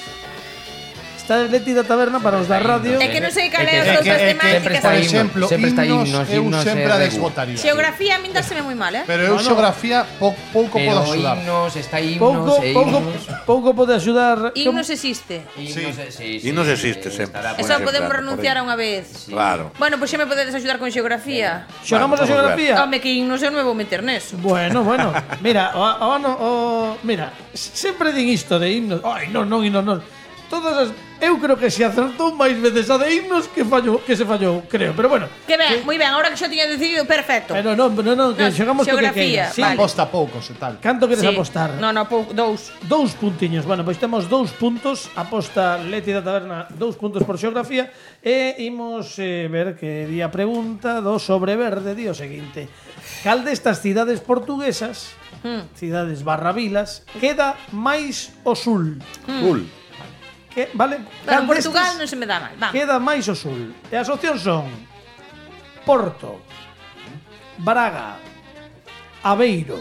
Está Leti da Taberna para os da radio. É que non sei cal é as É outras que, temáticas. por exemplo, sempre está himnos, eu himnos sempre e a rebu. desbotaría. Xeografía a min dáseme moi mal, Pero eu xeografía pouco podo Pero axudar. himnos, está himnos Pouco pode axudar. Himnos existe. Himnos existe sempre. Eso podemos renunciar a unha vez. Claro. Bueno, pois xa me podedes axudar con xeografía. Xogamos a Vamos a ver. xeografía. Home, que himnos eu non me vou meter neso. Bueno. Mira, mira, sempre din isto de himnos. Ai, non. Todas as eu creo que se acertou máis veces a de himnos que se fallou, creo, pero bueno. Que ben, moi ben, agora que xa tiña decidido, perfecto. Pero non, que xogamos co que xeografía, queiras. Sí. vale. Aposta poucos e tal. Canto queres Sí. apostar? No, dous. 2 puntiños. Bueno, pois temos 2 puntos. Aposta Leti da Taberna 2 puntos por xeografía. E imos ver que di a pregunta do sobre verde. Di o seguinte: cal destas cidades portuguesas, cidades barra vilas, queda máis ao sul? Cool. Vale? Claro, Cal Portugal destas non se me dá mal. Va. queda máis ao sul? E as opcións son Porto, Braga, Aveiro.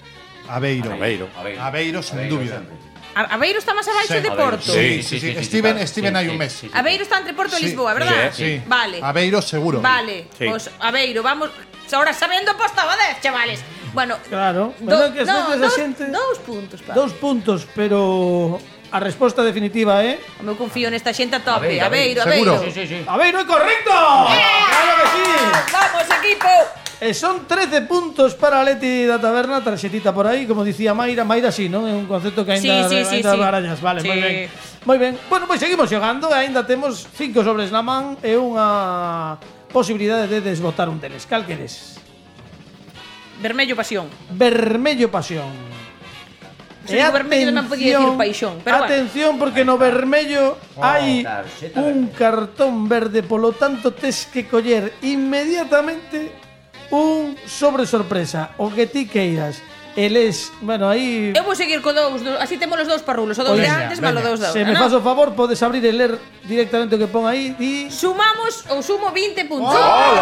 Aveiro, sen dúbida. Aveiro está máis abaixo Sí, de Porto. Sí. Steven hai un mes. Aveiro está entre Porto e Lisboa, verdad? Sí. Vale. Aveiro seguro. Vale, Sí. pues Aveiro, vamos. Ahora sabiendo apostaba 10, chavales. Bueno, Claro, pero que as veces a xente 2 puntos, pa. 2 puntos, pero a resposta definitiva é... O meu confío nesta xente a tope. Aveiro, Aveiro. Aveiro é correcto! Claro que sí! Vamos, equipo! E son 13 puntos para a Leti da Taberna, tarxetita por aí, como dicía Mayra. Mayra sí, non? É un concepto que ainda barañas. Vale, moi ben. Moi ben. Bueno, pois seguimos xogando e ainda temos 5 sobres na man e unha posibilidade de desbotar un deles. Cal queres? Vermello pasión. Vermello pasión. E vermello tamén podía decir paixón, pero atención, porque no vermello hai un cartón verde, polo tanto tes que coller inmediatamente un sobre sorpresa, o que ti queiras. Eles, bueno, aí... Eu vou seguir co dous, así temos os dous parrulos, o dous de antes, malo dous de ahora. Se me faz o favor, podes abrir e ler directamente o que pon aí e... Sumamos ou sumo 20 puntos.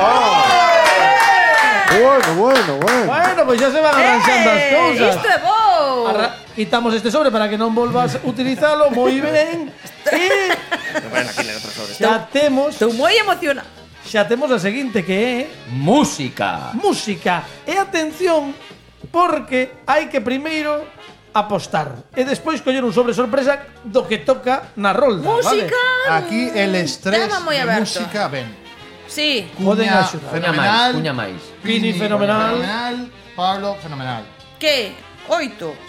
Bueno. Bueno, pois xa se van arranxando as cousas. Isto é bo. Quitamos este sobre para que non volvas a utilizalo, moi ben. E... xa temos... Estou moi emocionado. Xa temos a seguinte, que é... Música. E atención, porque hai que primeiro apostar e despois coller un sobre sorpresa do que toca na rolda. Música. Vale? Aquí el estrés de aberto. música ven. Sí. Poden axudar. Fenomenal. Cuña máis. Pini fenomenal. Pablo fenomenal. Que? 8.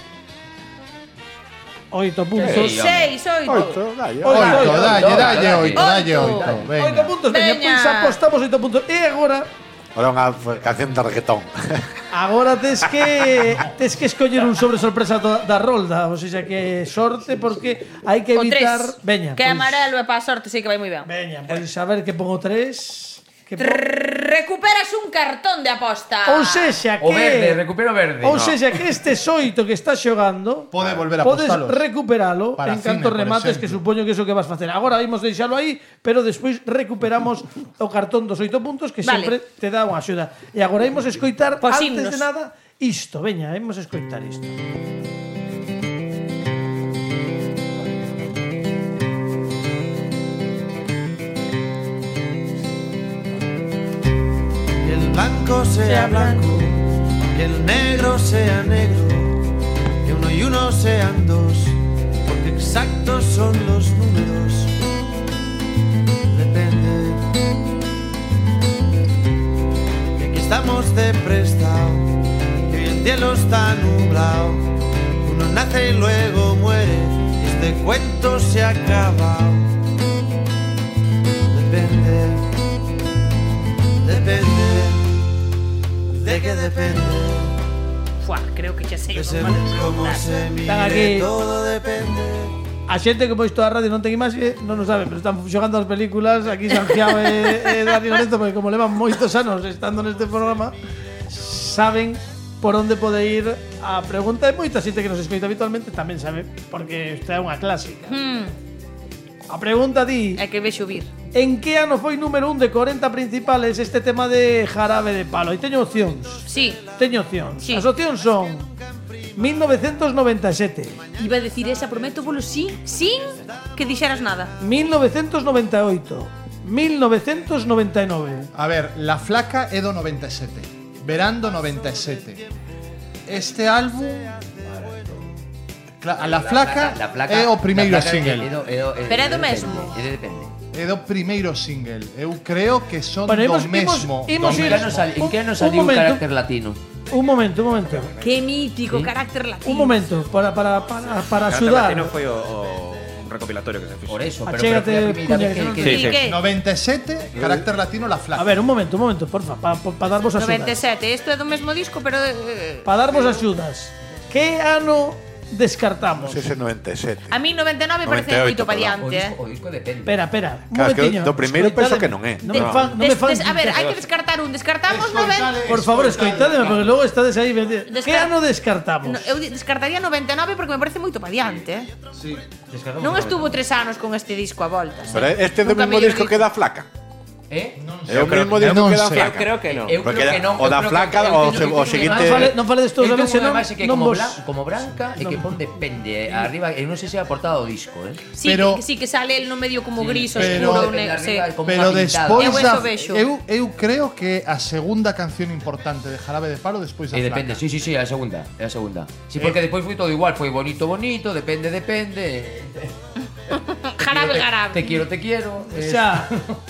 8 puntos. 6, 8. 8, dalle. 8, dalle 8. 8 puntos, veña, pois apostamos 8 puntos. E agora... Ahora unha canción de reggaetón. Agora tes que escoller un sobre sorpresa da rolda, ou seja, que sorte, porque hai que evitar... Veña, que pois, amarelo é para a sorte, sí que vai moi ben. Veña, pois a ver que pongo 3. Recuperas un cartón de aposta. Ou sexa, que... O verde, recupero verde. Ou sexa, que este xoito que estás xogando Pode volver a podes apostalos. recuperalo Para en canto cine, por remates, que exemplo. supoño que é iso que vas facer. Agora imos deixalo aí, pero despois recuperamos o cartón dos 8 puntos, que Vale. sempre te dá unha axuda. E agora imos escoitar, Pos antes himnos. de nada, isto. Veña, imos escoitar isto. Que el blanco sea blanco, que el negro sea negro, que uno y uno sean dos, porque exactos son los números. Depende. Que aquí estamos de prestado, que hoy el cielo está nublado, uno nace y luego muere, y este cuento se acaba. Depende. Depende, de que depende. Fuá, creo que xa sei De os según como malos. se Están aquí. mire, todo depende. A xente que pois toda a radio non ten imaxe, non o sabe, pero están xogando as películas aquí Santiago e Dani Lorenzo, porque como levan moitos anos estando neste programa, saben por onde pode ir a pregunta, e moita xente que nos escoita habitualmente tamén sabe, porque esta é unha clásica. A pregunta di: É que vexo vir. en que ano foi número 1 de 40 principales este tema de Jarabe de Palo? E teño opcións. Sí. Teño opcións. Sí. As opcións son 1997, Iba a decir esa, prometo polo sin que dixeras nada. 1998, 1999. A ver, La Flaca é do 97. Verán do 97. Este álbum... La Flaca é o primeiro single. Pero é do mesmo. Depende. É do primeiro single. Eu creo que son Bueno, do imos mesmo. ir- En que ano Un saliu momento. Carácter Latino? Un momento. Que mítico carácter latino. Un momento, para Carácter axudar. Latino foi o recopilatorio que se fixo. Por eso, Achégate, pero foi a primeira vez Cuña, que... Sí, sí. que 97, Carácter Latino, La Flaca. A ver, un momento, porfa, para darvos axudas. 97, isto é do mesmo disco, pero Para darvos axudas. Que ano descartamos? Non sei se 97. a mí 99 parece 98, moito pa perdón. diante, O disco depende. Espera, un Claro, que momentiño. do primeiro penso Escoitádeme. que non é. Non me fan, A ver, hai que descartar un. Descartamos 90. Por favor, escoitádeme, porque logo estades aí. Que ano descartamos? Eu descartaría 99 porque me parece moito pa diante, Sí, descartamos Non o estuvo 3 anos con este disco a voltas. Pero este é do Nunca mesmo mellor disco dicho. que da Flaca. É o mesmo disco que da sei. flaca. Eu creo que non. Eu Porque creo que non. o da flaca o seguinte... Non faledes todos a ver, senón non vos... Como branca e que pon depende arriba, eu non sei se é a portada do disco, Sí, Pero- sí que sale el no medio como gris, pero- oscuro, Depende sí. arriba, como Pero unha pintada. despois Eu da, eso vexo. eu creo que a segunda canción importante de Jarabe de Palo despois da E flaca. depende, sí, é a segunda, é a segunda. Sí, porque despois foi todo igual, foi bonito, depende. Jarabe, jarabe. Te quiero. Xa.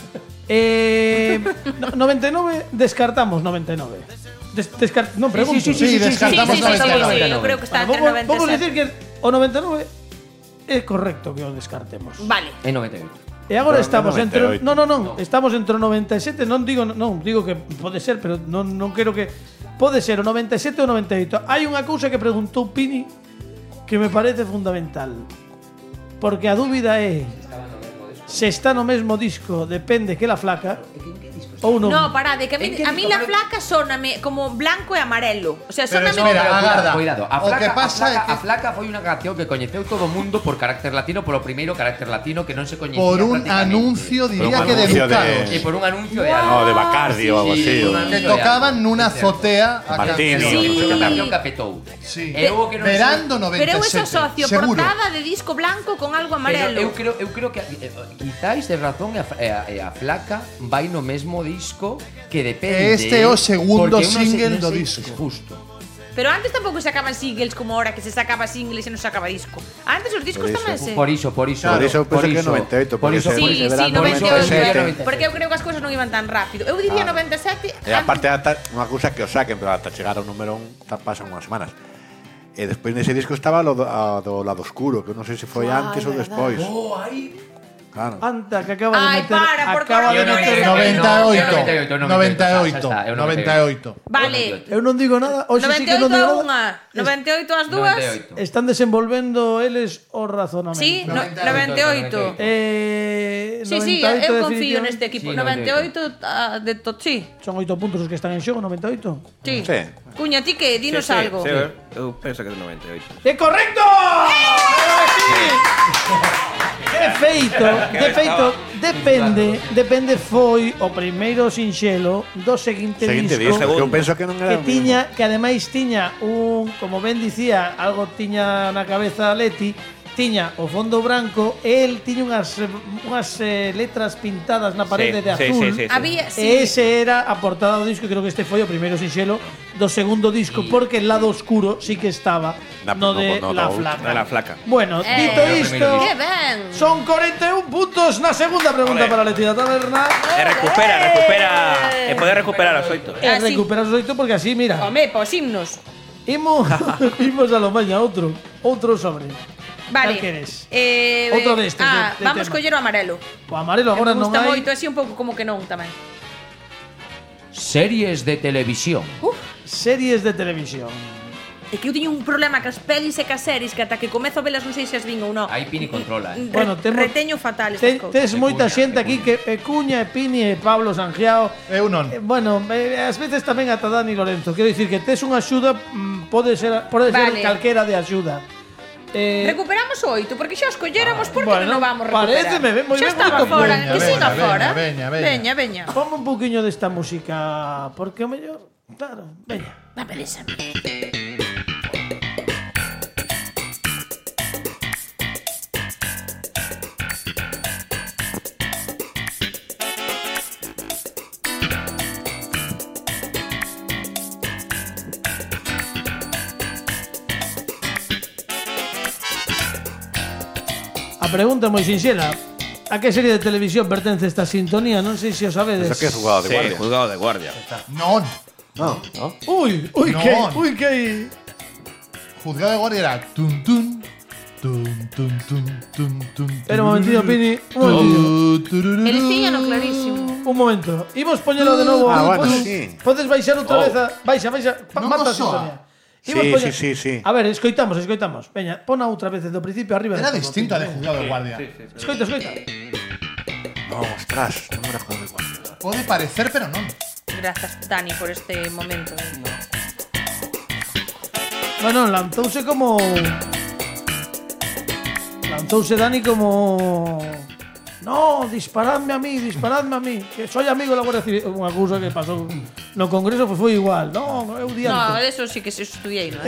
99 descartamos 99. Non pregunto. Sí, descartamos Sí, 99. yo creo que está entre Vamos 97. a decir que o 99 é correcto que o descartemos. Vale. É 98. E agora Pero estamos no entre 98. non, estamos entre o 97, non digo que pode ser, pero non quero que pode ser o 97 ou o 98. Hai unha cousa que preguntou Pini que me parece fundamental. Porque a dúbida é se está no mesmo disco, depende que la flaca ou non. No, parade, que a mí la flaca soname como blanco e amarelo. O sea, Pero soname espera, agarda. Cuidado, O que pasa é que a flaca foi unha canción que coñeceu todo o mundo por carácter latino, polo primeiro carácter latino que non se coñecía por un prácticamente. anuncio, diría un que de anuncio de- Ducados. E por un anuncio de algo. No, de Bacardi ou algo así. un o- anuncio Que de tocaban algo. nunha azotea a Martini. canción. Sí, unha canción que apetou. Sí. E hubo que non Verando Pero eu 97. eso asocio seguro. portada de disco blanco con algo Pero amarelo. eu creo que quizáis de razón e a flaca vai no mesmo disco que depende. Este é o segundo porque eu non sei- single non do sei, disco. Justo. Pero antes tampouco sacaban singles como ahora que se sacaba singles e non sacaba disco. Antes os discos tamén se... Por iso. Por iso penso que é 98, Por porque iso, se- por Sí, iso. verán sí, 98. 97. Porque eu creo que as cousas non iban tan rápido. Eu diría 97. E aparte unha cousa que o saquen, pero ata chegar ao número 1 pasan unhas semanas. E despois nese disco estaba lo do lado oscuro, que non sei se foi antes ou despois. Oh, aí. Claro. Anta que acaba de Ay, meter para, por acaba de favor, meter 98. 98. Vale. Eu non digo nada, hoxe sí que non 98 digo a nada. 1, 98 ás 2. Están desenvolvendo eles o razonamento. Sí, 98. Sí, 98 eu confío definitivamente. neste equipo. Sí, 98 de sí. Son 8 puntos os que están en xogo, 98. Sí. Sí. Cuña, ti que dinos algo. Sí, eu penso que é 98. ¡É correcto! De feito, depende foi o primeiro sinxelo do seguinte Seguinte disco disco, que eu penso que non era o tiña, que ademais tiña un, como ben dicía, algo tiña na cabeza Leti, tiña o fondo branco e el tiña unhas letras pintadas na parede de azul. Había, E ese era a portada do disco, creo que este foi o primeiro sinxelo do segundo disco, porque el lado oscuro sí que estaba no de la flaca. De la flaca. Bueno, dito isto, ¡Qué ben! son 41 puntos na segunda pregunta para Leti da Taberna. E recupera. E pode recuperar os 8. E recuperas os 8 porque así, mira, Home, pos himnos. imos a lo maña, outro sobre. Vale. Cal queres? Outro destes de vamos tema. coller o amarelo. O amarelo agora Me non gusta hai. moito, así un pouco como que non tamén. Series de televisión. Series de televisión. É que eu teño un problema cas pelis e cas series que ata que comezo a velas non sei se as vin ou non. Aí Pini controla. Bueno, Reteño fatal estas cousas. Tes moita xente aquí que Cuña, Pini e Pablo Sangiao. Eu non. Bueno, ás veces tamén ata Dani Lorenzo. Quero dicir que tes unha axuda, pode ser Vale. calquera de axuda. Recuperamos o 8, porque xa os colléramos, porque bueno, non vamos recuperar. paréceme ben, moi xa ben, estaba moito fora, veña, que siga veña, fora. veña. Veña. Ponme un pouquiño desta música, porque o mellor, claro, veña. Dame desa. A pregunta é moi sinxela. A que serie de televisión pertence esta sintonía? Non sei se o sabedes. Eso que é jugado de Sí, guardia. juzgado de guardia. Non. No. Uy, No. que Juzgado de guardia era tun tun. Espera un momentito, Pini. Un momentito. El ciñano clarísimo. Un momento. Imos poñelo de novo. Ah, bueno, Podes- sí. Podes baixar outra vez a... Baixa. Non Mata a nos soa. sintonía. Imos Sí, poñer- sí. A ver, escoitamos. Veña, pon a outra vez do principio arriba. Era de todo, distinto a de Pini. juzgado de guardia. Escoita. No, ostras, non era jugado de guardia. Pode parecer, pero non. Gracias, Dani, por este momento. Bueno, lanzouse como... Lanzouse Dani como... No, disparadme a mí, que soy amigo da Guardia Civil. Unha cousa que pasou no Congreso foi igual. No, eu diante. No, eso sí que se estudiei, non?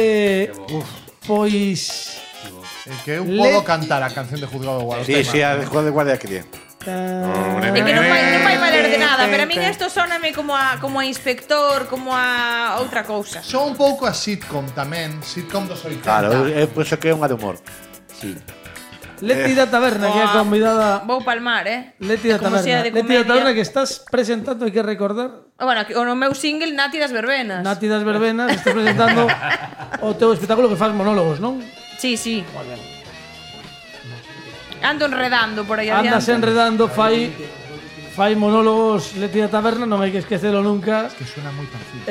Pois que eu podo cantar a canción de Juzgado de Guardia. Sí, a de Guardia Civil. É que non vai valer de nada, pero a min isto sóname como a inspector, como a outra cousa. Son un pouco a sitcom tamén, sitcom dos 80. Claro, eu penso que é unha de humor. Sí. Leti da Taberna, que é a convidada. Vou palmar, Leti da Taberna. Leti da Taberna que estás presentando, hai que recordar. Bueno, o no meu single Nati das Verbenas. Nati das Verbenas, estás presentando o teu espectáculo que faz monólogos, non? Sí, sí. Ando enredando por aí adiante. Andas enredando, fai monólogos Leti da Taberna, non hai que esquecelo nunca. Es que suena moi parecido.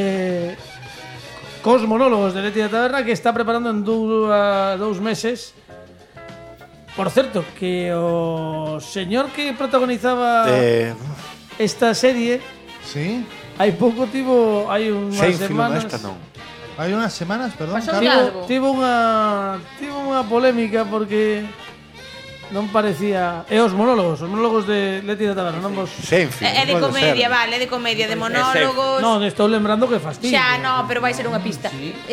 Cos monólogos de Leti da Taberna que está preparando en 2 meses. Por certo, que o señor que protagonizaba esta serie, sí, hai pouco hai unhas semanas. Hai unhas semanas, perdón. Tivo unha polémica porque non parecía. E os monólogos de Leti da Taberna, non vos. Seinfeld. É de comedia, vale, é de comedia, de monólogos. Non, estou lembrando que fastidio. Xa, no, pero vai ser unha pista.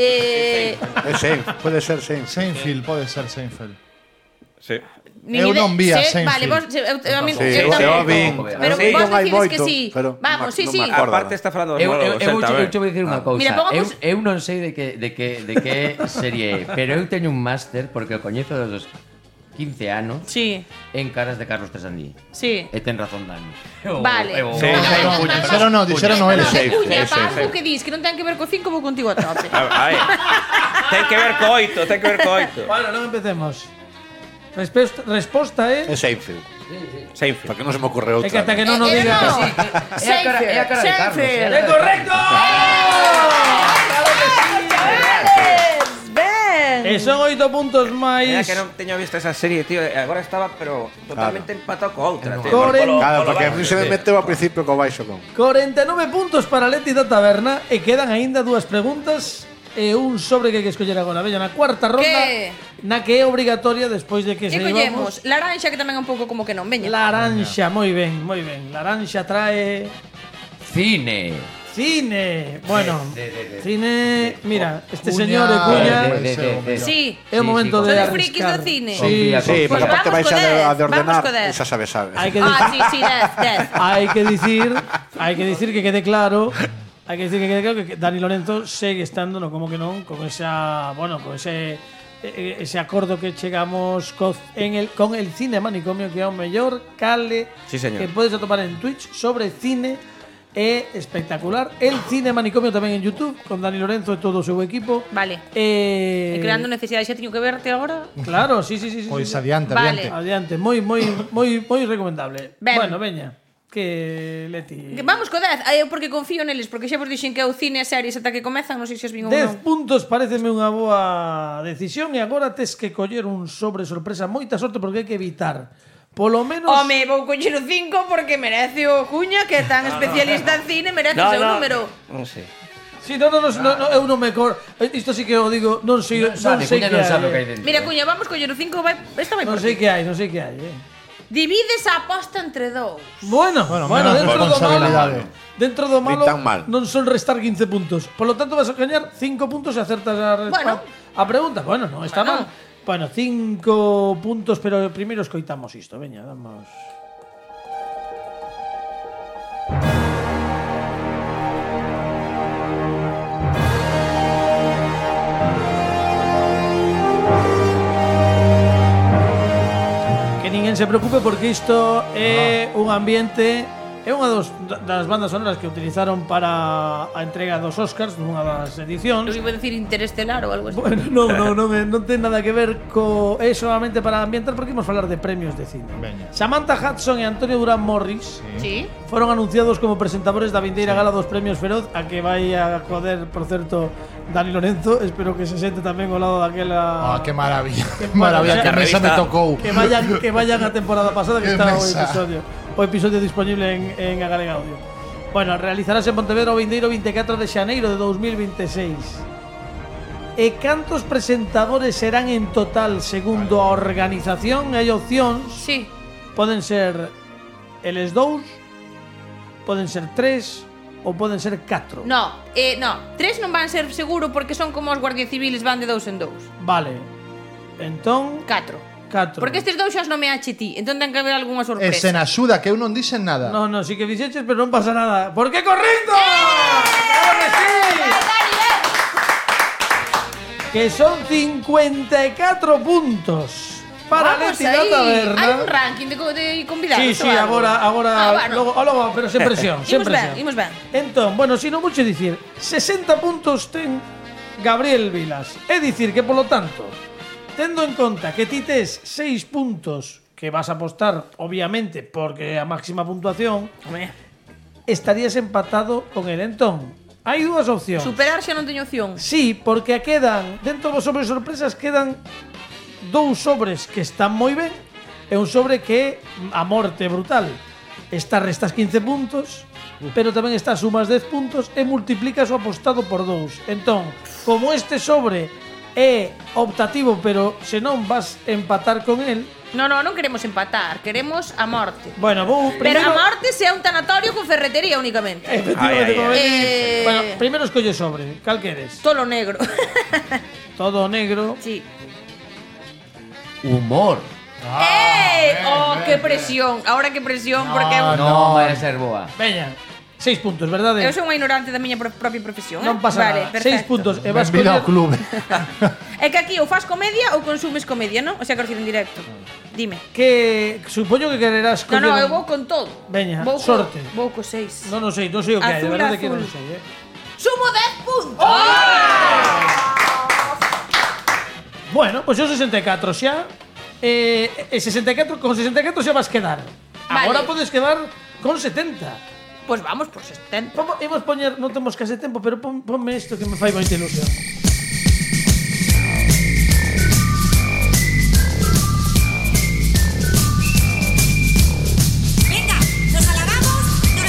Pode ser Seinfeld. Seinfeld, pode ser Seinfeld. Sí. Eu non vi a Seinfeld. Vale, vos a mí pero vos decides que sí. Vamos, sí. Aparte está falando dos monólogos. Eu te vou dicir unha cousa. Mira, Eu non sei de que serie, pero eu teño un máster porque o coñezo desde os 15 anos en caras de Carlos Tresandí. Sí. E ten razón Dani. Vale. Dixeron non ele. Cuña, Paco, que dis? Que non ten que ver co 5, vou contigo a tope. Ten que ver co 8. Bueno, non empecemos. Resposta é Seinfeld. Seinfeld. Para que non se me ocorre outra. É que ata que non nos diga. É a cara de Carlos. É correcto. E son 8 puntos máis. Mira que non teño visto esa serie, tío. Agora estaba, pero totalmente empatado co outra, tío. Claro, porque a mí se me meteu ao principio co baixo con. 49 puntos para Leti da Taberna e quedan aínda 2 preguntas e un sobre que hai que escoller agora. Veña, na cuarta ronda, na que é obrigatoria despois de que se llevamos. Laranxa, que tamén é un pouco como que non, veña. Laranxa, moi ben. Laranxa trae Cine. Bueno, cine. Mira, este señor de Cuña. Sí. É o momento de arriscar. Son frikis do cine. Sí, porque aparte vais a de ordenar. Esa sabes. Hai que decir. Hai que decir que quede claro. Hai que decir que Dani Lorenzo segue estando, no como que non, con esa, bueno, con ese acordo que chegamos con el Cine Manicomio, que é o mellor cale que podes atopar en Twitch sobre cine. É espectacular. El Cine Manicomio tamén en YouTube, con Dani Lorenzo e todo o seu equipo. Vale. E creando necesidade, xa teño que verte agora. Claro, sí. Pois adiante. Moi recomendable. Bueno, veña. Que Leti. Vamos co 10, porque confío neles, porque xa vos dixen que o cine e series ata que comezan, non sei se os vin ou non. 10 puntos pareceme unha boa decisión e agora tes que coller un sobre sorpresa. Moita sorte porque hai que evitar. Polo menos. Home, vou coller o 5 porque merece o Cuña, que é tan especialista en cine, merece o seu número. Non sei. Sí, no, eu non me cor. Isto sí que o digo, non sei que hai. Mira, Cuña, vamos coller o 5, esta vai por. Non sei que hai, Divides a aposta entre 2. Bueno, dentro do malo non son restar 15 puntos. Por lo tanto vas a gañar 5 puntos se acertas a pregunta. Bueno, non está mal. Bueno, 5 puntos, pero primeiro escoitamos isto. Veña, damos. Que ninguén se preocupe porque isto é un ambiente. É unha das bandas sonoras que utilizaron para a entrega dos Oscars nunha das edicións. Eu iba a decir Interestelar ou algo así. Bueno, non ten nada que ver é solamente para ambientar porque imos falar de premios de cine. Samantha Hudson e Antonio Durán Morris foron anunciados como presentadores da vindeira gala dos premios Feroz, a que vai a joder, por certo, Dani Lorenzo. Espero que se sente tamén ao lado daquela. Que maravilla. Que maravilla, que mesa me tocou. Que vayan a temporada pasada que está o episodio disponible en Agalega Audio. Bueno, realizarase en Pontevedra o vindeiro 24 de xaneiro de 2026. E cantos presentadores serán en total segundo a organización? Hai opcións. Sí. Poden ser eles 2, poden ser 3 ou poden ser 4. No, 3 non van ser seguro porque son como os guardias civiles, van de 2 en 2. Vale. Entón 4. Porque estes 2 xa os nomeache ti, entón ten que haber algunha E sorpresa. sen axuda, que eu non dixen nada. No, sí que dixeches, pero non pasa nada. ¿Por qué correcto? ¡Claro que sí! Que son 54 puntos para Leti da Taberna. Hai un ranking de convidados. Sí, agora bueno. logo, pero sen presión, sen presión. Imos ben. Entón, bueno, si non mucho dicir, 60 puntos ten Gabriel Vilas. É dicir que, polo tanto, tendo en conta que ti tes 6 puntos que vas a apostar, obviamente, porque é a máxima puntuación, estarías empatado con el. Entón, hai dúas opcións. Superar xa non teño opción. Sí, porque quedan, dentro dos sobres sorpresas, quedan 2 sobres que están moi ben e un sobre que é a morte brutal. Esta restas 15 puntos, pero tamén está sumas 10 puntos e multiplicas o apostado por 2. Entón, como este sobre é optativo, pero se non vas empatar con el... Non queremos empatar, queremos a morte. Bueno, vou primeiro... Pero a morte sea un tanatorio con ferretería únicamente. Efectivamente. Bueno, primeiro escolle sobre. Cal queres? Todo negro. Todo negro. Sí. Humor. ¡Qué presión! Ahora que presión, porque... Non vai ser boa. Veña, 6 puntos, verdade? Eu son unha ignorante da miña propia profesión. Non pasa nada. 6 puntos. E vas Benvido ao clube. É que aquí ou faz comedia ou consumes comedia, non? O sea, quero dicir en directo. Dime. Que supoño que quererás coller... No, eu vou con todo. Veña, sorte. Vou co 6. Non sei o que hai, de verdade que non sei, Sumo 10 puntos. Bueno, pois eu 64 xa. E 64, con 64 xa vas quedar. Agora podes quedar con 70. Pues vamos por 70. Imos poñer, non temos case tempo, pero ponme isto que me fai moita ilusión. Venga, nos alabamos.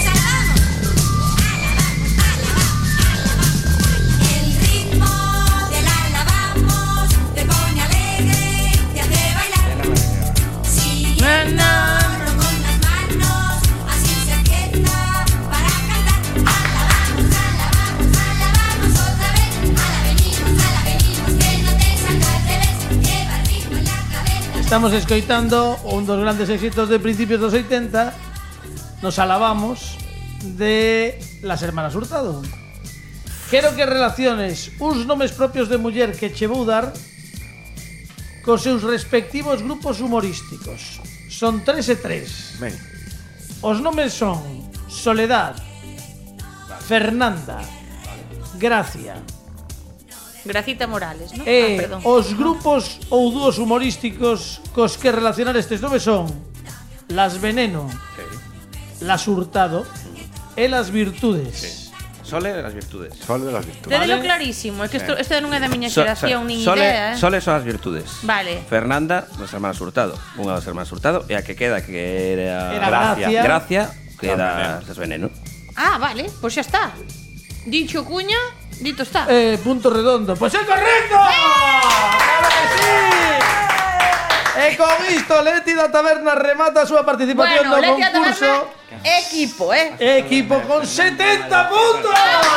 El ritmo del alabamos te pone alegre, te hace bailar. Sí, con las manos, así se empieza para cantar. Alabamos, otra vez. Venimos, que no te salga al revés. Lleva el ritmo en la cabeza. Estamos escoitando un dos grandes éxitos de principios dos 80. Nos alabamos de las hermanas Hurtado. Quero que relaciones uns nomes propios de muller que che vou dar cos seus respectivos grupos humorísticos. Son 3 e 3. Ben. Os nomes son Soledad, Fernanda, Gracia. Gracita Morales, ¿no? Perdón. Os grupos ou dúos humorísticos cos que relacionar estes nomes son Las Veneno, Las Hurtado e Las Virtudes. Sole de las virtudes. Sole de las virtudes. Tédelo clarísimo, é que isto non é da miña xeración nin idea, Sole son as virtudes. Vale. Fernanda, das hermanas Hurtado. Unha das hermanas Hurtado e a que queda que era Gracia. Gracia, queda das Veneno. Ah, vale, pois xa está. Dicho cuña, dito está. Punto redondo. Pois é correcto. Claro que sí. E con isto Leti da Taberna remata a súa participación no Leti da concurso. Taberna, equipo, Equipo con 70 puntos.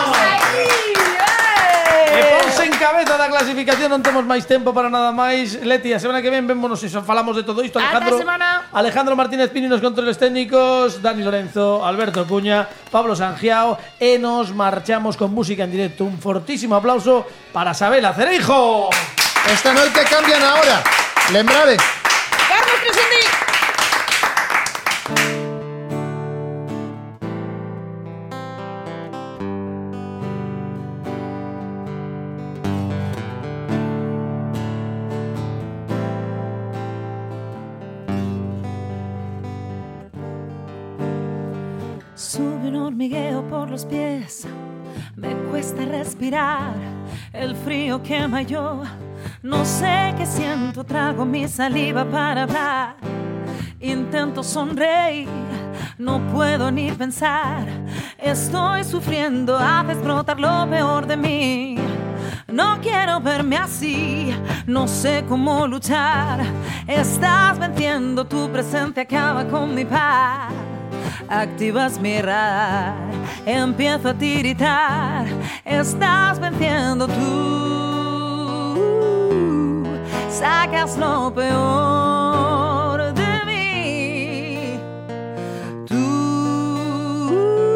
E ponse en cabeza da clasificación, non temos máis tempo para nada máis. Leti, a semana que ven vémonos e falamos de todo isto. Alejandro Martínez Pini nos controles técnicos, Dani Lorenzo, Alberto Cuña, Pablo Sangiao e nos marchamos con música en directo. Un fortísimo aplauso para Sabela Cereijo. Esta noite cambian a hora. Lembrade. Carlos Tresandí. Sube un hormigueo por los pies, me cuesta respirar, el frío quema yo. No sé qué siento, trago mi saliva para hablar. Intento sonreír, no puedo ni pensar. Estoy sufriendo, haces brotar lo peor de mí. No quiero verme así, no sé cómo luchar. Estás venciendo, tu presencia acaba con mi paz. Activas mi radar, empiezo a tiritar. Estás venciendo tú, sacas lo peor de mí. Tú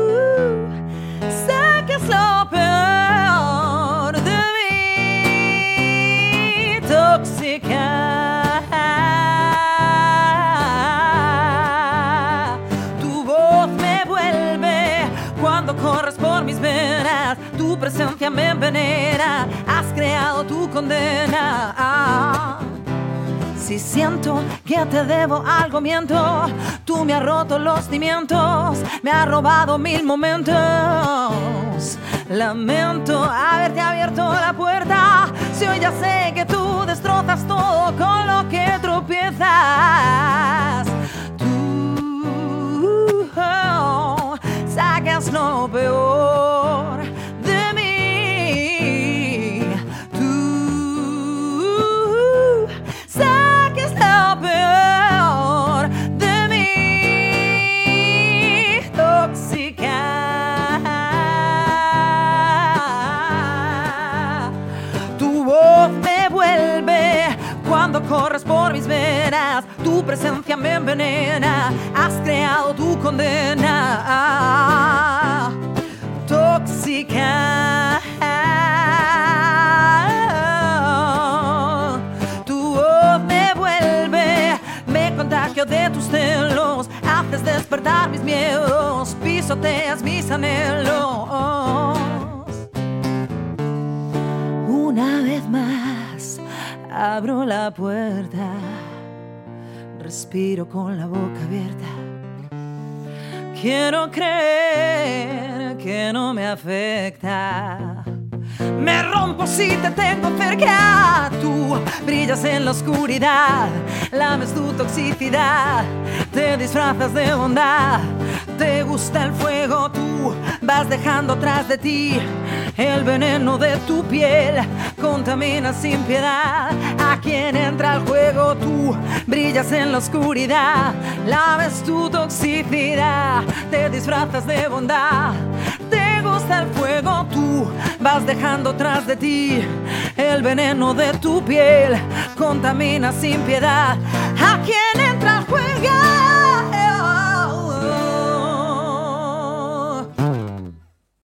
sacas lo peor de mí. Tóxica. Corres por mis venas, tu presencia me envenena, has creado tu condena. Si siento que te debo algo, miento. Tú me has roto los cimientos, me has robado 1000 momentos. Lamento haberte abierto la puerta, si hoy ya sé que tú destrozas todo con lo que tropiezas. Sacas lo peor de mí. Tú sacas lo peor de mí. Tóxica. Tu voz me vuelve cuando corres por mis venas. Tu presencia me envenena, has creado tu condena. Tóxica. Tu voz me vuelve, me contagio de tus celos, haces despertar mis miedos, pisoteas mis anhelos. Una vez más abro la puerta, respiro con la boca abierta. Quiero creer que no me afecta. Me rompo si te tengo cerca. Tú brillas en la oscuridad, lames tu toxicidad, te disfrazas de bondad. Te gusta el fuego, tú vas dejando tras de ti el veneno de tu piel, contamina sin piedad a quien entra al juego. Tú brillas en la oscuridad, laves tu toxicidad, te disfrazas de bondad. Te gusta el fuego, tú vas dejando tras de ti el veneno de tu piel, contamina sin piedad a quien entra al juego.